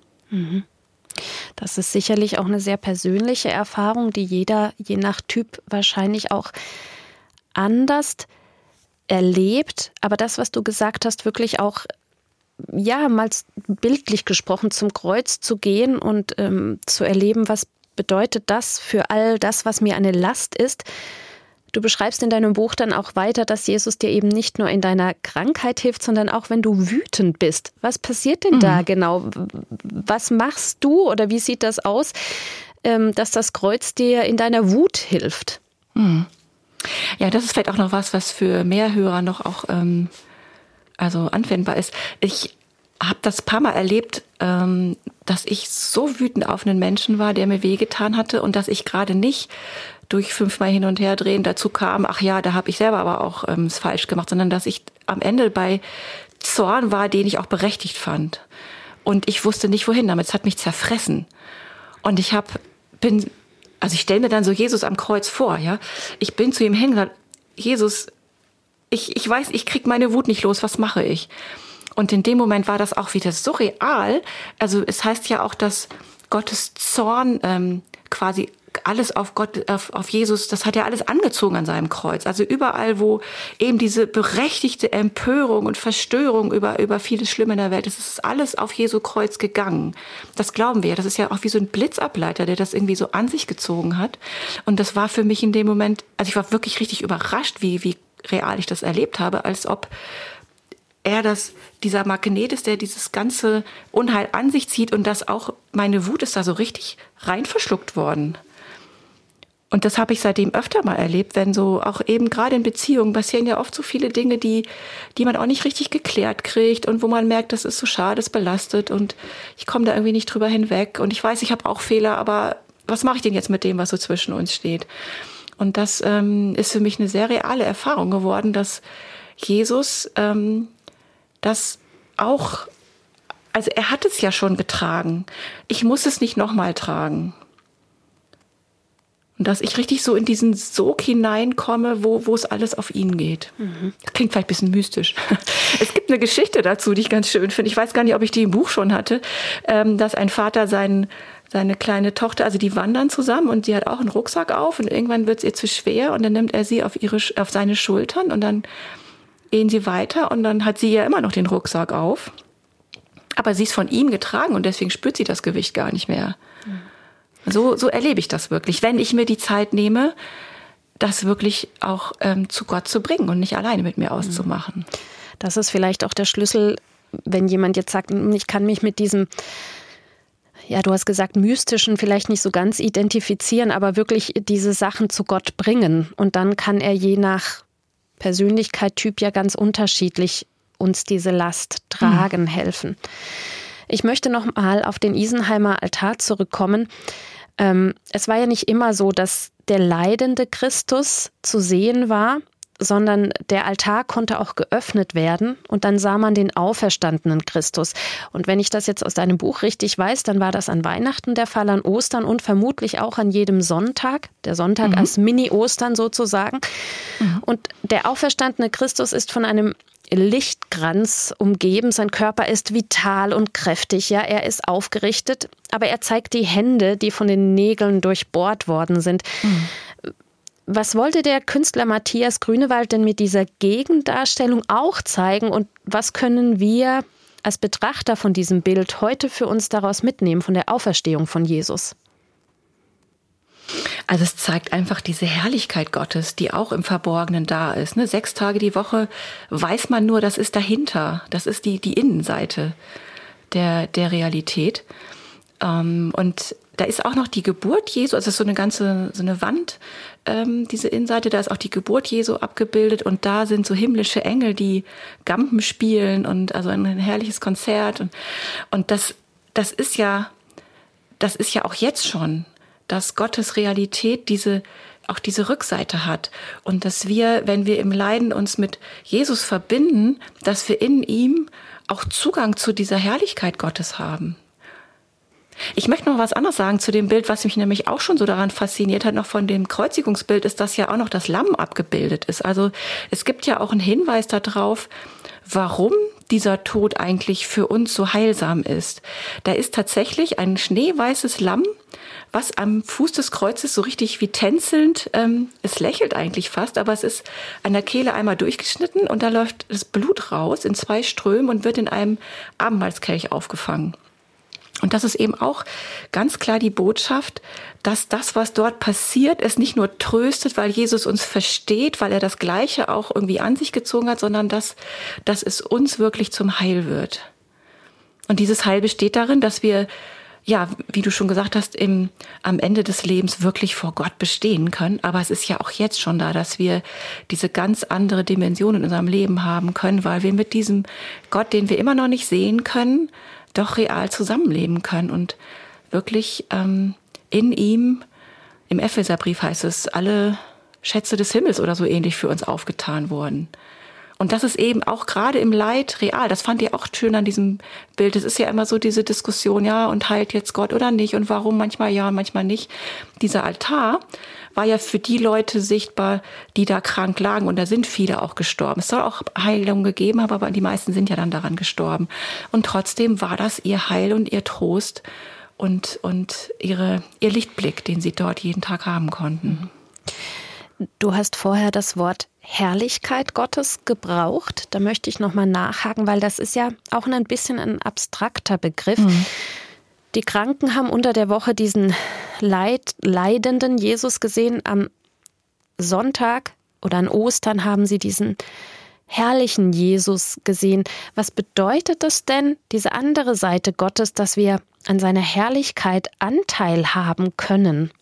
Das ist sicherlich auch eine sehr persönliche Erfahrung, die jeder, je nach Typ, wahrscheinlich auch anders erlebt. Aber das, was du gesagt hast, wirklich auch, ja, mal bildlich gesprochen, zum Kreuz zu gehen und zu erleben, was bedeutet das für all das, was mir eine Last ist. Du beschreibst in deinem Buch dann auch weiter, dass Jesus dir eben nicht nur in deiner Krankheit hilft, sondern auch, wenn du wütend bist. Was passiert denn da genau? Was machst du oder wie sieht das aus, dass das Kreuz dir in deiner Wut hilft? Ja, das ist vielleicht auch noch was für mehr Hörer noch auch also anwendbar ist. Ich habe das ein paar Mal erlebt, dass ich so wütend auf einen Menschen war, der mir wehgetan hatte und dass ich gerade nicht durch 5-mal hin und her drehen dazu kam, ach ja, da habe ich selber aber auch es falsch gemacht, sondern dass ich am Ende bei Zorn war, den ich auch berechtigt fand. Und ich wusste nicht, wohin damit. Es hat mich zerfressen. Und ich stelle mir dann so Jesus am Kreuz vor, ja. Ich bin zu ihm hingegangen, Jesus, ich weiß, ich krieg meine Wut nicht los, was mache ich? Und in dem Moment war das auch wieder so real. Also es heißt ja auch, dass Gottes Zorn quasi alles auf Jesus, das hat er alles angezogen an seinem Kreuz. Also überall, wo eben diese berechtigte Empörung und Verstörung über vieles Schlimme in der Welt ist, ist alles auf Jesu Kreuz gegangen. Das glauben wir. Das ist ja auch wie so ein Blitzableiter, der das irgendwie so an sich gezogen hat. Und das war für mich in dem Moment, also ich war wirklich richtig überrascht, wie real ich das erlebt habe, als ob dieser Magnet ist, der dieses ganze Unheil an sich zieht und das auch, meine Wut ist da so richtig rein verschluckt worden. Und das habe ich seitdem öfter mal erlebt, wenn so auch eben gerade in Beziehungen passieren ja oft so viele Dinge, die man auch nicht richtig geklärt kriegt und wo man merkt, das ist so schade, das belastet und ich komme da irgendwie nicht drüber hinweg und ich weiß, ich habe auch Fehler, aber was mache ich denn jetzt mit dem, was so zwischen uns steht? Und das ist für mich eine sehr reale Erfahrung geworden, dass Jesus das auch, also er hat es ja schon getragen. Ich muss es nicht nochmal tragen. Und dass ich richtig so in diesen Sog hineinkomme, wo es alles auf ihn geht. Das klingt vielleicht ein bisschen mystisch. Es gibt eine Geschichte dazu, die ich ganz schön finde. Ich weiß gar nicht, ob ich die im Buch schon hatte, dass ein Vater seine kleine Tochter, also die wandern zusammen und sie hat auch einen Rucksack auf und irgendwann wird es ihr zu schwer und dann nimmt er sie auf seine Schultern und dann gehen sie weiter und dann hat sie ja immer noch den Rucksack auf. Aber sie ist von ihm getragen und deswegen spürt sie das Gewicht gar nicht mehr. So erlebe ich das wirklich, wenn ich mir die Zeit nehme, das wirklich auch zu Gott zu bringen und nicht alleine mit mir auszumachen. Das ist vielleicht auch der Schlüssel, wenn jemand jetzt sagt, ich kann mich mit diesem, ja, du hast gesagt, mystischen vielleicht nicht so ganz identifizieren, aber wirklich diese Sachen zu Gott bringen. Und dann kann er je nach Persönlichkeit, Typ ja ganz unterschiedlich uns diese Last tragen, helfen. Ich möchte noch mal auf den Isenheimer Altar zurückkommen. Es war ja nicht immer so, dass der leidende Christus zu sehen war, sondern der Altar konnte auch geöffnet werden und dann sah man den auferstandenen Christus. Und wenn ich das jetzt aus deinem Buch richtig weiß, dann war das an Weihnachten der Fall, an Ostern und vermutlich auch an jedem Sonntag, der Sonntag als Mini-Ostern sozusagen. Und der auferstandene Christus ist von einem Lichtkranz umgeben. Sein Körper ist vital und kräftig. Ja, er ist aufgerichtet, aber er zeigt die Hände, die von den Nägeln durchbohrt worden sind. Was wollte der Künstler Matthias Grünewald denn mit dieser Gegendarstellung auch zeigen und was können wir als Betrachter von diesem Bild heute für uns daraus mitnehmen, von der Auferstehung von Jesus? Also es zeigt einfach diese Herrlichkeit Gottes, die auch im Verborgenen da ist. 6 Tage die Woche weiß man nur, das ist dahinter. Das ist die Innenseite der Realität. Und da ist auch noch die Geburt Jesu, also es ist so eine Wand, diese Innenseite, da ist auch die Geburt Jesu abgebildet und da sind so himmlische Engel, die Gampen spielen und also ein herrliches Konzert und das ist ja auch jetzt schon, dass Gottes Realität diese Rückseite hat und dass wir, wenn wir im Leiden uns mit Jesus verbinden, dass wir in ihm auch Zugang zu dieser Herrlichkeit Gottes haben. Ich möchte noch was anderes sagen zu dem Bild, was mich nämlich auch schon so daran fasziniert hat, noch von dem Kreuzigungsbild, ist, dass ja auch noch das Lamm abgebildet ist. Also es gibt ja auch einen Hinweis darauf, warum dieser Tod eigentlich für uns so heilsam ist. Da ist tatsächlich ein schneeweißes Lamm, was am Fuß des Kreuzes so richtig wie tänzelnd, es lächelt eigentlich fast, aber es ist an der Kehle einmal durchgeschnitten und da läuft das Blut raus in 2 Strömen und wird in einem Abendmahlskelch aufgefangen. Und das ist eben auch ganz klar die Botschaft, dass das, was dort passiert, es nicht nur tröstet, weil Jesus uns versteht, weil er das Gleiche auch irgendwie an sich gezogen hat, sondern dass es uns wirklich zum Heil wird. Und dieses Heil besteht darin, dass wir, ja, wie du schon gesagt hast, am Ende des Lebens wirklich vor Gott bestehen können. Aber es ist ja auch jetzt schon da, dass wir diese ganz andere Dimension in unserem Leben haben können, weil wir mit diesem Gott, den wir immer noch nicht sehen können, doch real zusammenleben können und wirklich in ihm, im Epheserbrief heißt es, alle Schätze des Himmels oder so ähnlich für uns aufgetan wurden. Und das ist eben auch gerade im Leid real. Das fand ich auch schön an diesem Bild. Es ist ja immer so diese Diskussion, ja, und heilt jetzt Gott oder nicht und warum manchmal ja und manchmal nicht. Dieser Altar war ja für die Leute sichtbar, die da krank lagen. Und da sind viele auch gestorben. Es soll auch Heilung gegeben haben, aber die meisten sind ja dann daran gestorben. Und trotzdem war das ihr Heil und ihr Trost und ihr Lichtblick, den sie dort jeden Tag haben konnten. Du hast vorher das Wort Herrlichkeit Gottes gebraucht. Da möchte ich nochmal nachhaken, weil das ist ja auch ein bisschen ein abstrakter Begriff. Die Kranken haben unter der Woche diesen leidenden Jesus gesehen. Am Sonntag oder an Ostern haben sie diesen herrlichen Jesus gesehen. Was bedeutet das denn, diese andere Seite Gottes, dass wir an seiner Herrlichkeit Anteil haben können?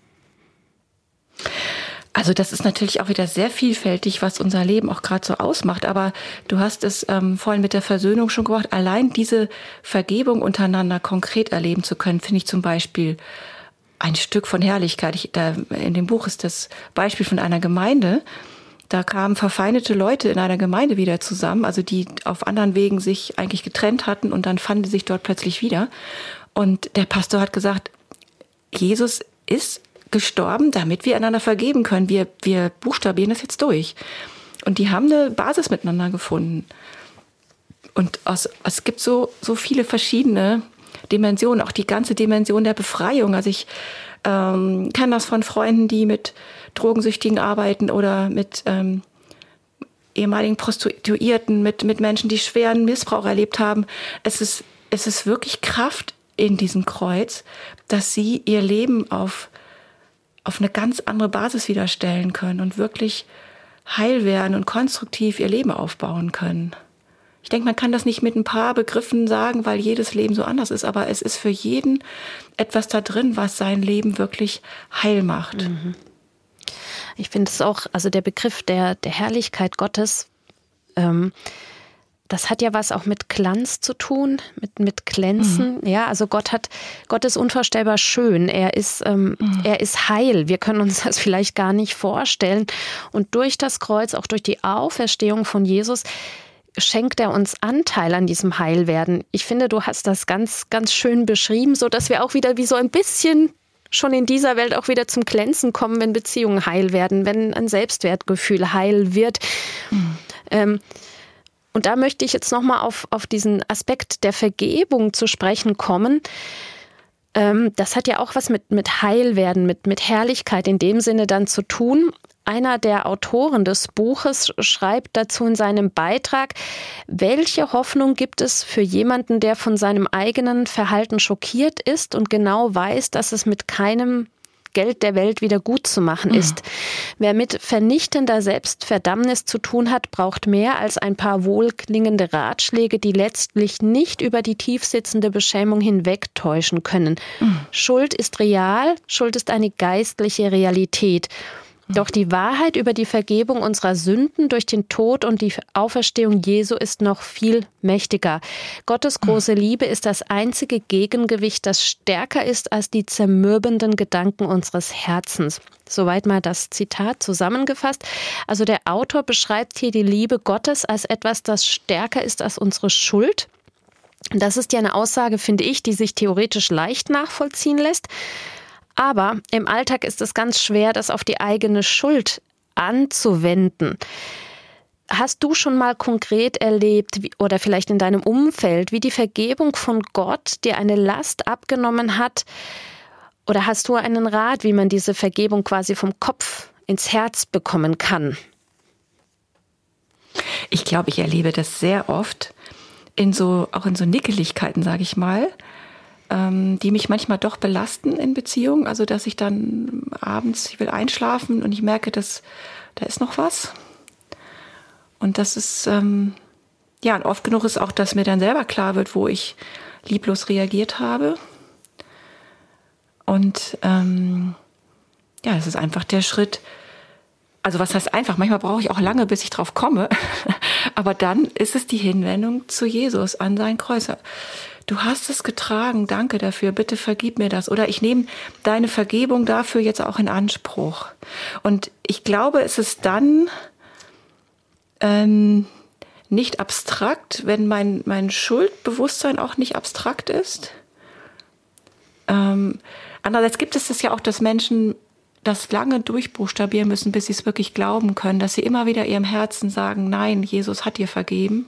Also das ist natürlich auch wieder sehr vielfältig, was unser Leben auch gerade so ausmacht. Aber du hast es vorhin mit der Versöhnung schon gemacht. Allein diese Vergebung untereinander konkret erleben zu können, finde ich zum Beispiel ein Stück von Herrlichkeit. In dem Buch ist das Beispiel von einer Gemeinde. Da kamen verfeindete Leute in einer Gemeinde wieder zusammen, also die auf anderen Wegen sich eigentlich getrennt hatten und dann fanden sie sich dort plötzlich wieder. Und der Pastor hat gesagt, Jesus ist gestorben, damit wir einander vergeben können. Wir buchstabieren das jetzt durch. Und die haben eine Basis miteinander gefunden. Und es gibt so viele verschiedene Dimensionen, auch die ganze Dimension der Befreiung. Also ich kenne das von Freunden, die mit Drogensüchtigen arbeiten oder mit ehemaligen Prostituierten, mit Menschen, die schweren Missbrauch erlebt haben. Es ist wirklich Kraft in diesem Kreuz, dass sie ihr Leben auf eine ganz andere Basis wieder stellen können und wirklich heil werden und konstruktiv ihr Leben aufbauen können. Ich denke, man kann das nicht mit ein paar Begriffen sagen, weil jedes Leben so anders ist, aber es ist für jeden etwas da drin, was sein Leben wirklich heil macht. Ich finde es auch, also der Begriff der Herrlichkeit Gottes, das hat ja was auch mit Glanz zu tun, mit Glänzen. Ja, also Gott ist unvorstellbar schön. Er ist heil. Wir können uns das vielleicht gar nicht vorstellen. Und durch das Kreuz, auch durch die Auferstehung von Jesus, schenkt er uns Anteil an diesem Heilwerden. Ich finde, du hast das ganz, ganz schön beschrieben, so dass wir auch wieder wie so ein bisschen schon in dieser Welt auch wieder zum Glänzen kommen, wenn Beziehungen heil werden, wenn ein Selbstwertgefühl heil wird. Und da möchte ich jetzt nochmal auf diesen Aspekt der Vergebung zu sprechen kommen. Das hat ja auch was mit Heilwerden, mit Herrlichkeit in dem Sinne dann zu tun. Einer der Autoren des Buches schreibt dazu in seinem Beitrag, welche Hoffnung gibt es für jemanden, der von seinem eigenen Verhalten schockiert ist und genau weiß, dass es mit keinem Geld der Welt wieder gut zu machen ist. Wer mit vernichtender Selbstverdammnis zu tun hat, braucht mehr als ein paar wohlklingende Ratschläge, die letztlich nicht über die tiefsitzende Beschämung hinwegtäuschen können. Schuld ist real, Schuld ist eine geistliche Realität. Doch die Wahrheit über die Vergebung unserer Sünden durch den Tod und die Auferstehung Jesu ist noch viel mächtiger. Gottes große Liebe ist das einzige Gegengewicht, das stärker ist als die zermürbenden Gedanken unseres Herzens. Soweit mal das Zitat zusammengefasst. Also der Autor beschreibt hier die Liebe Gottes als etwas, das stärker ist als unsere Schuld. Das ist ja eine Aussage, finde ich, die sich theoretisch leicht nachvollziehen lässt. Aber im Alltag ist es ganz schwer, das auf die eigene Schuld anzuwenden. Hast du schon mal konkret erlebt oder vielleicht in deinem Umfeld, wie die Vergebung von Gott dir eine Last abgenommen hat? Oder hast du einen Rat, wie man diese Vergebung quasi vom Kopf ins Herz bekommen kann? Ich glaube, ich erlebe das sehr oft auch in so Nickeligkeiten, sage ich mal, die mich manchmal doch belasten in Beziehungen. Also, dass ich dann abends, ich will einschlafen und ich merke, dass da ist noch was. Und das ist, und oft genug ist auch, dass mir dann selber klar wird, wo ich lieblos reagiert habe. Und es ist einfach der Schritt. Also was heißt einfach? Manchmal brauche ich auch lange, bis ich drauf komme. Aber dann ist es die Hinwendung zu Jesus an sein Kreuz. Du hast es getragen, danke dafür, bitte vergib mir das. Oder ich nehme deine Vergebung dafür jetzt auch in Anspruch. Und ich glaube, es ist dann nicht abstrakt, wenn mein Schuldbewusstsein auch nicht abstrakt ist. Andererseits gibt es das ja auch, dass Menschen das lange durchbuchstabieren müssen, bis sie es wirklich glauben können, dass sie immer wieder ihrem Herzen sagen, nein, Jesus hat dir vergeben.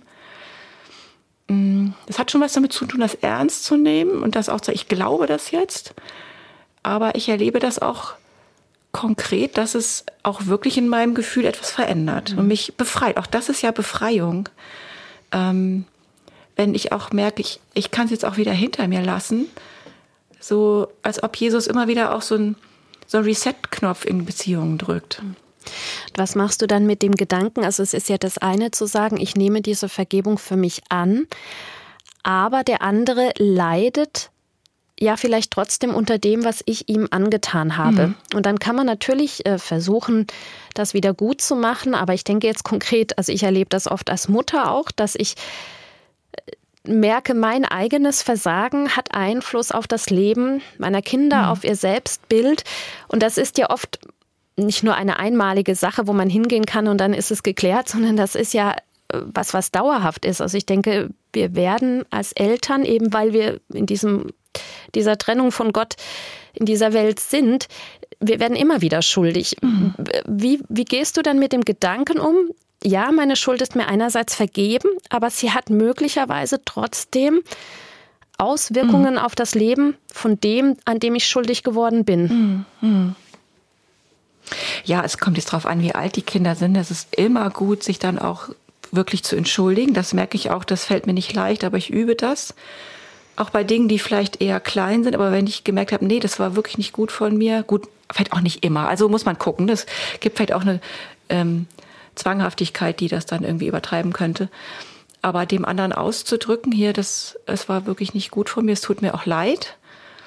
Das hat schon was damit zu tun, das ernst zu nehmen und das auch zu sagen, ich glaube das jetzt, aber ich erlebe das auch konkret, dass es auch wirklich in meinem Gefühl etwas verändert und mich befreit. Auch das ist ja Befreiung. Wenn ich auch merke, ich kann es jetzt auch wieder hinter mir lassen, so als ob Jesus immer wieder auch so ein Reset-Knopf in Beziehungen drückt. Was machst du dann mit dem Gedanken? Also es ist ja das eine zu sagen, ich nehme diese Vergebung für mich an, aber der andere leidet ja vielleicht trotzdem unter dem, was ich ihm angetan habe. Und dann kann man natürlich versuchen, das wieder gut zu machen, aber ich denke jetzt konkret, also ich erlebe das oft als Mutter auch, dass ich merke, mein eigenes Versagen hat Einfluss auf das Leben meiner Kinder, auf ihr Selbstbild. Und das ist ja oft nicht nur eine einmalige Sache, wo man hingehen kann und dann ist es geklärt, sondern das ist ja was dauerhaft ist. Also ich denke, wir werden als Eltern, eben weil wir in dieser Trennung von Gott in dieser Welt sind, wir werden immer wieder schuldig. Wie gehst du dann mit dem Gedanken um? Ja, meine Schuld ist mir einerseits vergeben, aber sie hat möglicherweise trotzdem Auswirkungen auf das Leben von dem, an dem ich schuldig geworden bin. Ja, es kommt jetzt darauf an, wie alt die Kinder sind. Es ist immer gut, sich dann auch wirklich zu entschuldigen. Das merke ich auch, das fällt mir nicht leicht, aber ich übe das. Auch bei Dingen, die vielleicht eher klein sind, aber wenn ich gemerkt habe, nee, das war wirklich nicht gut von mir, gut, vielleicht auch nicht immer. Also muss man gucken. Das gibt vielleicht auch eine Zwanghaftigkeit, die das dann irgendwie übertreiben könnte. Aber dem anderen auszudrücken, es war wirklich nicht gut von mir, es tut mir auch leid.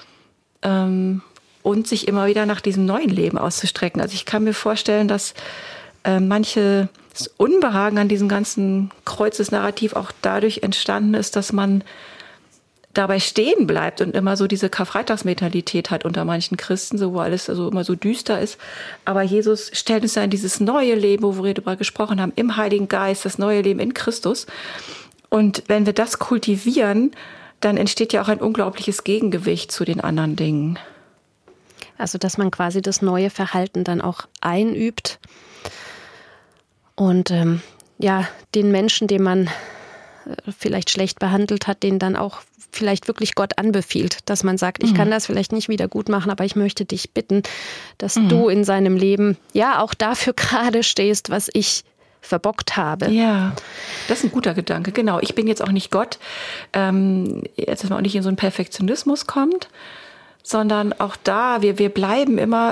Und sich immer wieder nach diesem neuen Leben auszustrecken. Also ich kann mir vorstellen, dass manches Unbehagen an diesem ganzen Kreuzesnarrativ auch dadurch entstanden ist, dass man dabei stehen bleibt und immer so diese Karfreitagsmentalität hat unter manchen Christen, so wo alles also immer so düster ist. Aber Jesus stellt uns ja in dieses neue Leben, wo wir darüber gesprochen haben, im Heiligen Geist, das neue Leben in Christus. Und wenn wir das kultivieren, dann entsteht ja auch ein unglaubliches Gegengewicht zu den anderen Dingen. Also dass man quasi das neue Verhalten dann auch einübt und den Menschen, den man vielleicht schlecht behandelt hat, den dann auch vielleicht wirklich Gott anbefiehlt, dass man sagt, ich kann das vielleicht nicht wieder gut machen, aber ich möchte dich bitten, dass du in seinem Leben ja auch dafür gerade stehst, was ich verbockt habe. Ja, das ist ein guter Gedanke, genau. Ich bin jetzt auch nicht Gott, jetzt, dass man auch nicht in so einen Perfektionismus kommt, sondern auch da, wir bleiben immer,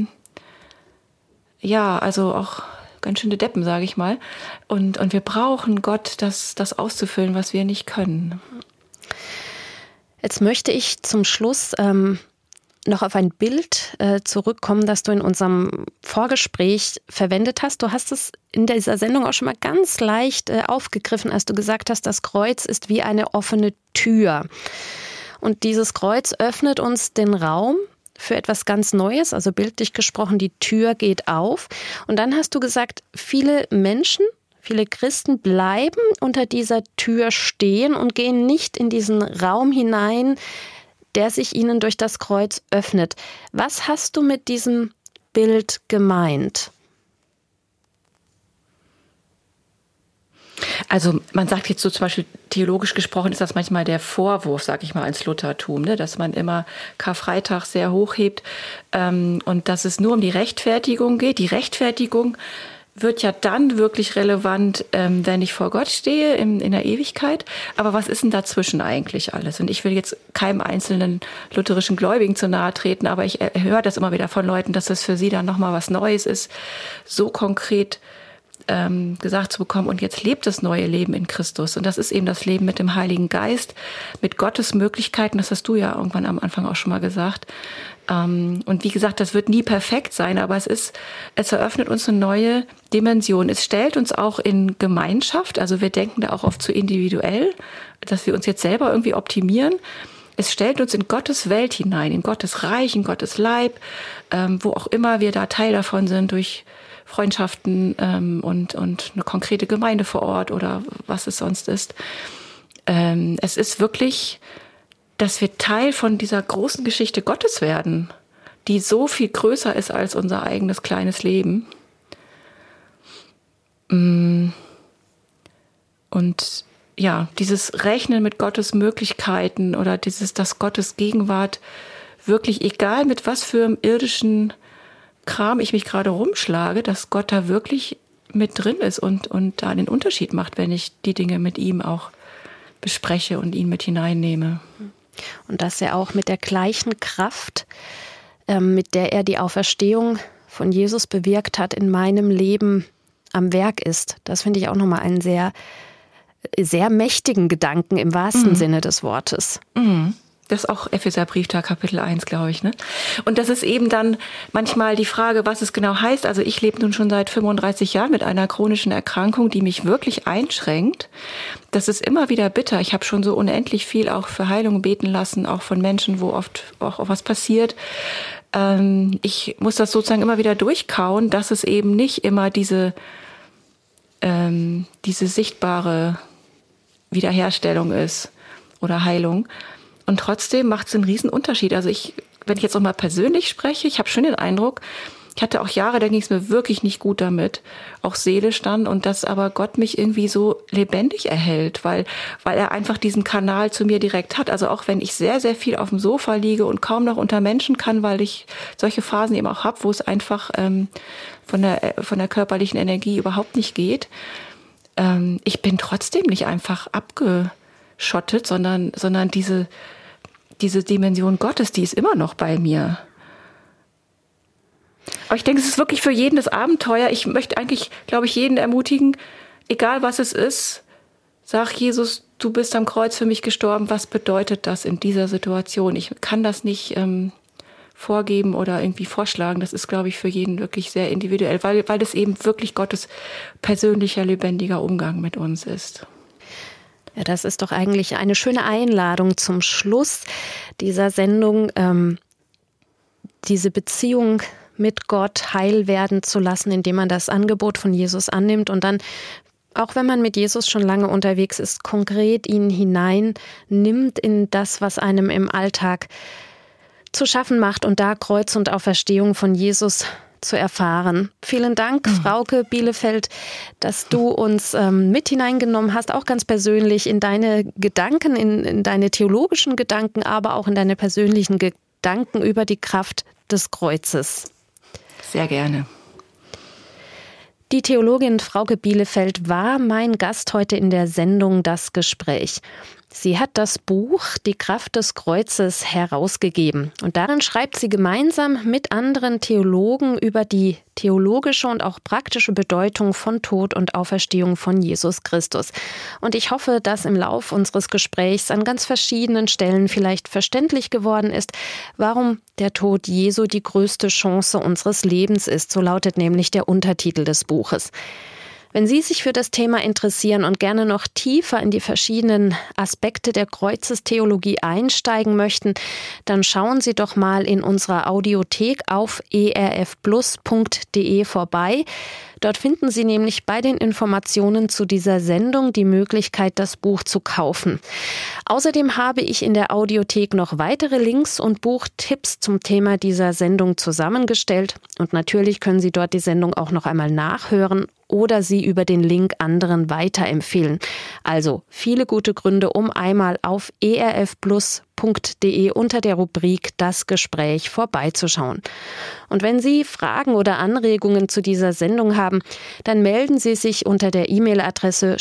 also auch ganz schöne Deppen, sage ich mal. Und wir brauchen Gott, das auszufüllen, was wir nicht können. Jetzt möchte ich zum Schluss noch auf ein Bild zurückkommen, das du in unserem Vorgespräch verwendet hast. Du hast es in dieser Sendung auch schon mal ganz leicht aufgegriffen, als du gesagt hast, das Kreuz ist wie eine offene Tür. Und dieses Kreuz öffnet uns den Raum für etwas ganz Neues, also bildlich gesprochen, die Tür geht auf. Und dann hast du gesagt, viele Menschen, viele Christen bleiben unter dieser Tür stehen und gehen nicht in diesen Raum hinein, der sich ihnen durch das Kreuz öffnet. Was hast du mit diesem Bild gemeint? Also man sagt jetzt so zum Beispiel, theologisch gesprochen ist das manchmal der Vorwurf, sage ich mal, ans Luthertum, ne? Dass man immer Karfreitag sehr hochhebt und dass es nur um die Rechtfertigung geht. Die Rechtfertigung wird ja dann wirklich relevant, wenn ich vor Gott stehe in der Ewigkeit. Aber was ist denn dazwischen eigentlich alles? Und ich will jetzt keinem einzelnen lutherischen Gläubigen zu nahe treten, aber ich höre das immer wieder von Leuten, dass das für sie dann nochmal was Neues ist, so konkret gesagt zu bekommen, und jetzt lebt das neue Leben in Christus. Und das ist eben das Leben mit dem Heiligen Geist, mit Gottes Möglichkeiten. Das hast du ja irgendwann am Anfang auch schon mal gesagt. Und wie gesagt, das wird nie perfekt sein, aber es eröffnet uns eine neue Dimension. Es stellt uns auch in Gemeinschaft, also wir denken da auch oft zu individuell, dass wir uns jetzt selber irgendwie optimieren. Es stellt uns in Gottes Welt hinein, in Gottes Reich, in Gottes Leib, wo auch immer wir da Teil davon sind, durch Freundschaften und eine konkrete Gemeinde vor Ort oder was es sonst ist. Es ist wirklich, dass wir Teil von dieser großen Geschichte Gottes werden, die so viel größer ist als unser eigenes kleines Leben. Und ja, dieses Rechnen mit Gottes Möglichkeiten oder dass Gottes Gegenwart wirklich, egal mit was für einem irdischen Kram ich mich gerade rumschlage, dass Gott da wirklich mit drin ist und da den Unterschied macht, wenn ich die Dinge mit ihm auch bespreche und ihn mit hineinnehme. Und dass er auch mit der gleichen Kraft, mit der er die Auferstehung von Jesus bewirkt hat, in meinem Leben am Werk ist. Das finde ich auch nochmal einen sehr, sehr mächtigen Gedanken im wahrsten Sinne des Wortes. Das ist auch Epheserbrieftag, Kapitel 1, glaube ich. Ne? Und das ist eben dann manchmal die Frage, was es genau heißt. Also ich lebe nun schon seit 35 Jahren mit einer chronischen Erkrankung, die mich wirklich einschränkt. Das ist immer wieder bitter. Ich habe schon so unendlich viel auch für Heilung beten lassen, auch von Menschen, wo oft auch was passiert. Ich muss das sozusagen immer wieder durchkauen, dass es eben nicht immer diese sichtbare Wiederherstellung ist oder Heilung. Und trotzdem macht es einen riesen Unterschied. Also wenn ich jetzt auch mal persönlich spreche, ich habe schon den Eindruck, ich hatte auch Jahre, da ging es mir wirklich nicht gut damit, auch seelisch dann, und dass aber Gott mich irgendwie so lebendig erhält, weil er einfach diesen Kanal zu mir direkt hat. Also auch wenn ich sehr, sehr viel auf dem Sofa liege und kaum noch unter Menschen kann, weil ich solche Phasen eben auch habe, wo es einfach von der körperlichen Energie überhaupt nicht geht. Ich bin trotzdem nicht einfach abgeschottet, sondern diese Dimension Gottes, die ist immer noch bei mir. Aber ich denke, es ist wirklich für jeden das Abenteuer. Ich möchte eigentlich, glaube ich, jeden ermutigen, egal was es ist, sag Jesus, du bist am Kreuz für mich gestorben. Was bedeutet das in dieser Situation? Ich kann das nicht vorgeben oder irgendwie vorschlagen. Das ist, glaube ich, für jeden wirklich sehr individuell, weil das eben wirklich Gottes persönlicher, lebendiger Umgang mit uns ist. Ja, das ist doch eigentlich eine schöne Einladung zum Schluss dieser Sendung, diese Beziehung mit Gott heil werden zu lassen, indem man das Angebot von Jesus annimmt und dann, auch wenn man mit Jesus schon lange unterwegs ist, konkret ihn hineinnimmt in das, was einem im Alltag zu schaffen macht und da Kreuz und Auferstehung von Jesus zu erfahren. Vielen Dank, Frauke Bielefeld, dass du uns mit hineingenommen hast, auch ganz persönlich in deine Gedanken, in deine theologischen Gedanken, aber auch in deine persönlichen Gedanken über die Kraft des Kreuzes. Sehr gerne. Die Theologin Frauke Bielefeld war mein Gast heute in der Sendung Das Gespräch. Sie hat das Buch Die Kraft des Kreuzes herausgegeben und darin schreibt sie gemeinsam mit anderen Theologen über die theologische und auch praktische Bedeutung von Tod und Auferstehung von Jesus Christus. Und ich hoffe, dass im Lauf unseres Gesprächs an ganz verschiedenen Stellen vielleicht verständlich geworden ist, warum der Tod Jesu die größte Chance unseres Lebens ist. So lautet nämlich der Untertitel des Buches. Wenn Sie sich für das Thema interessieren und gerne noch tiefer in die verschiedenen Aspekte der Kreuzestheologie einsteigen möchten, dann schauen Sie doch mal in unserer Audiothek auf erfplus.de vorbei. Dort finden Sie nämlich bei den Informationen zu dieser Sendung die Möglichkeit, das Buch zu kaufen. Außerdem habe ich in der Audiothek noch weitere Links und Buchtipps zum Thema dieser Sendung zusammengestellt. Und natürlich können Sie dort die Sendung auch noch einmal nachhören oder sie über den Link anderen weiterempfehlen. Also viele gute Gründe, um einmal auf erfplus.de unter der Rubrik Das Gespräch vorbeizuschauen. Und wenn Sie Fragen oder Anregungen zu dieser Sendung haben, dann melden Sie sich unter der E-Mail-Adresse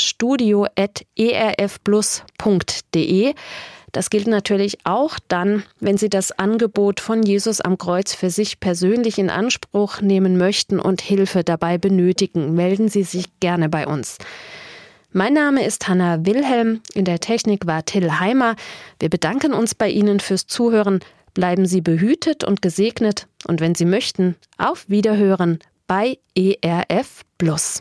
studio@erfplus.de. Das gilt natürlich auch dann, wenn Sie das Angebot von Jesus am Kreuz für sich persönlich in Anspruch nehmen möchten und Hilfe dabei benötigen. Melden Sie sich gerne bei uns. Mein Name ist Hanna Wilhelm, in der Technik war Till Heimer. Wir bedanken uns bei Ihnen fürs Zuhören. Bleiben Sie behütet und gesegnet und wenn Sie möchten, auf Wiederhören bei ERF Plus.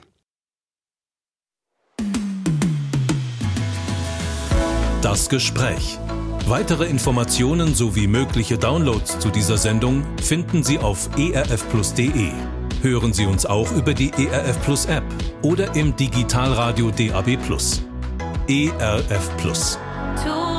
Das Gespräch. Weitere Informationen sowie mögliche Downloads zu dieser Sendung finden Sie auf erfplus.de. Hören Sie uns auch über die ERF Plus App oder im Digitalradio DAB+. ERF Plus.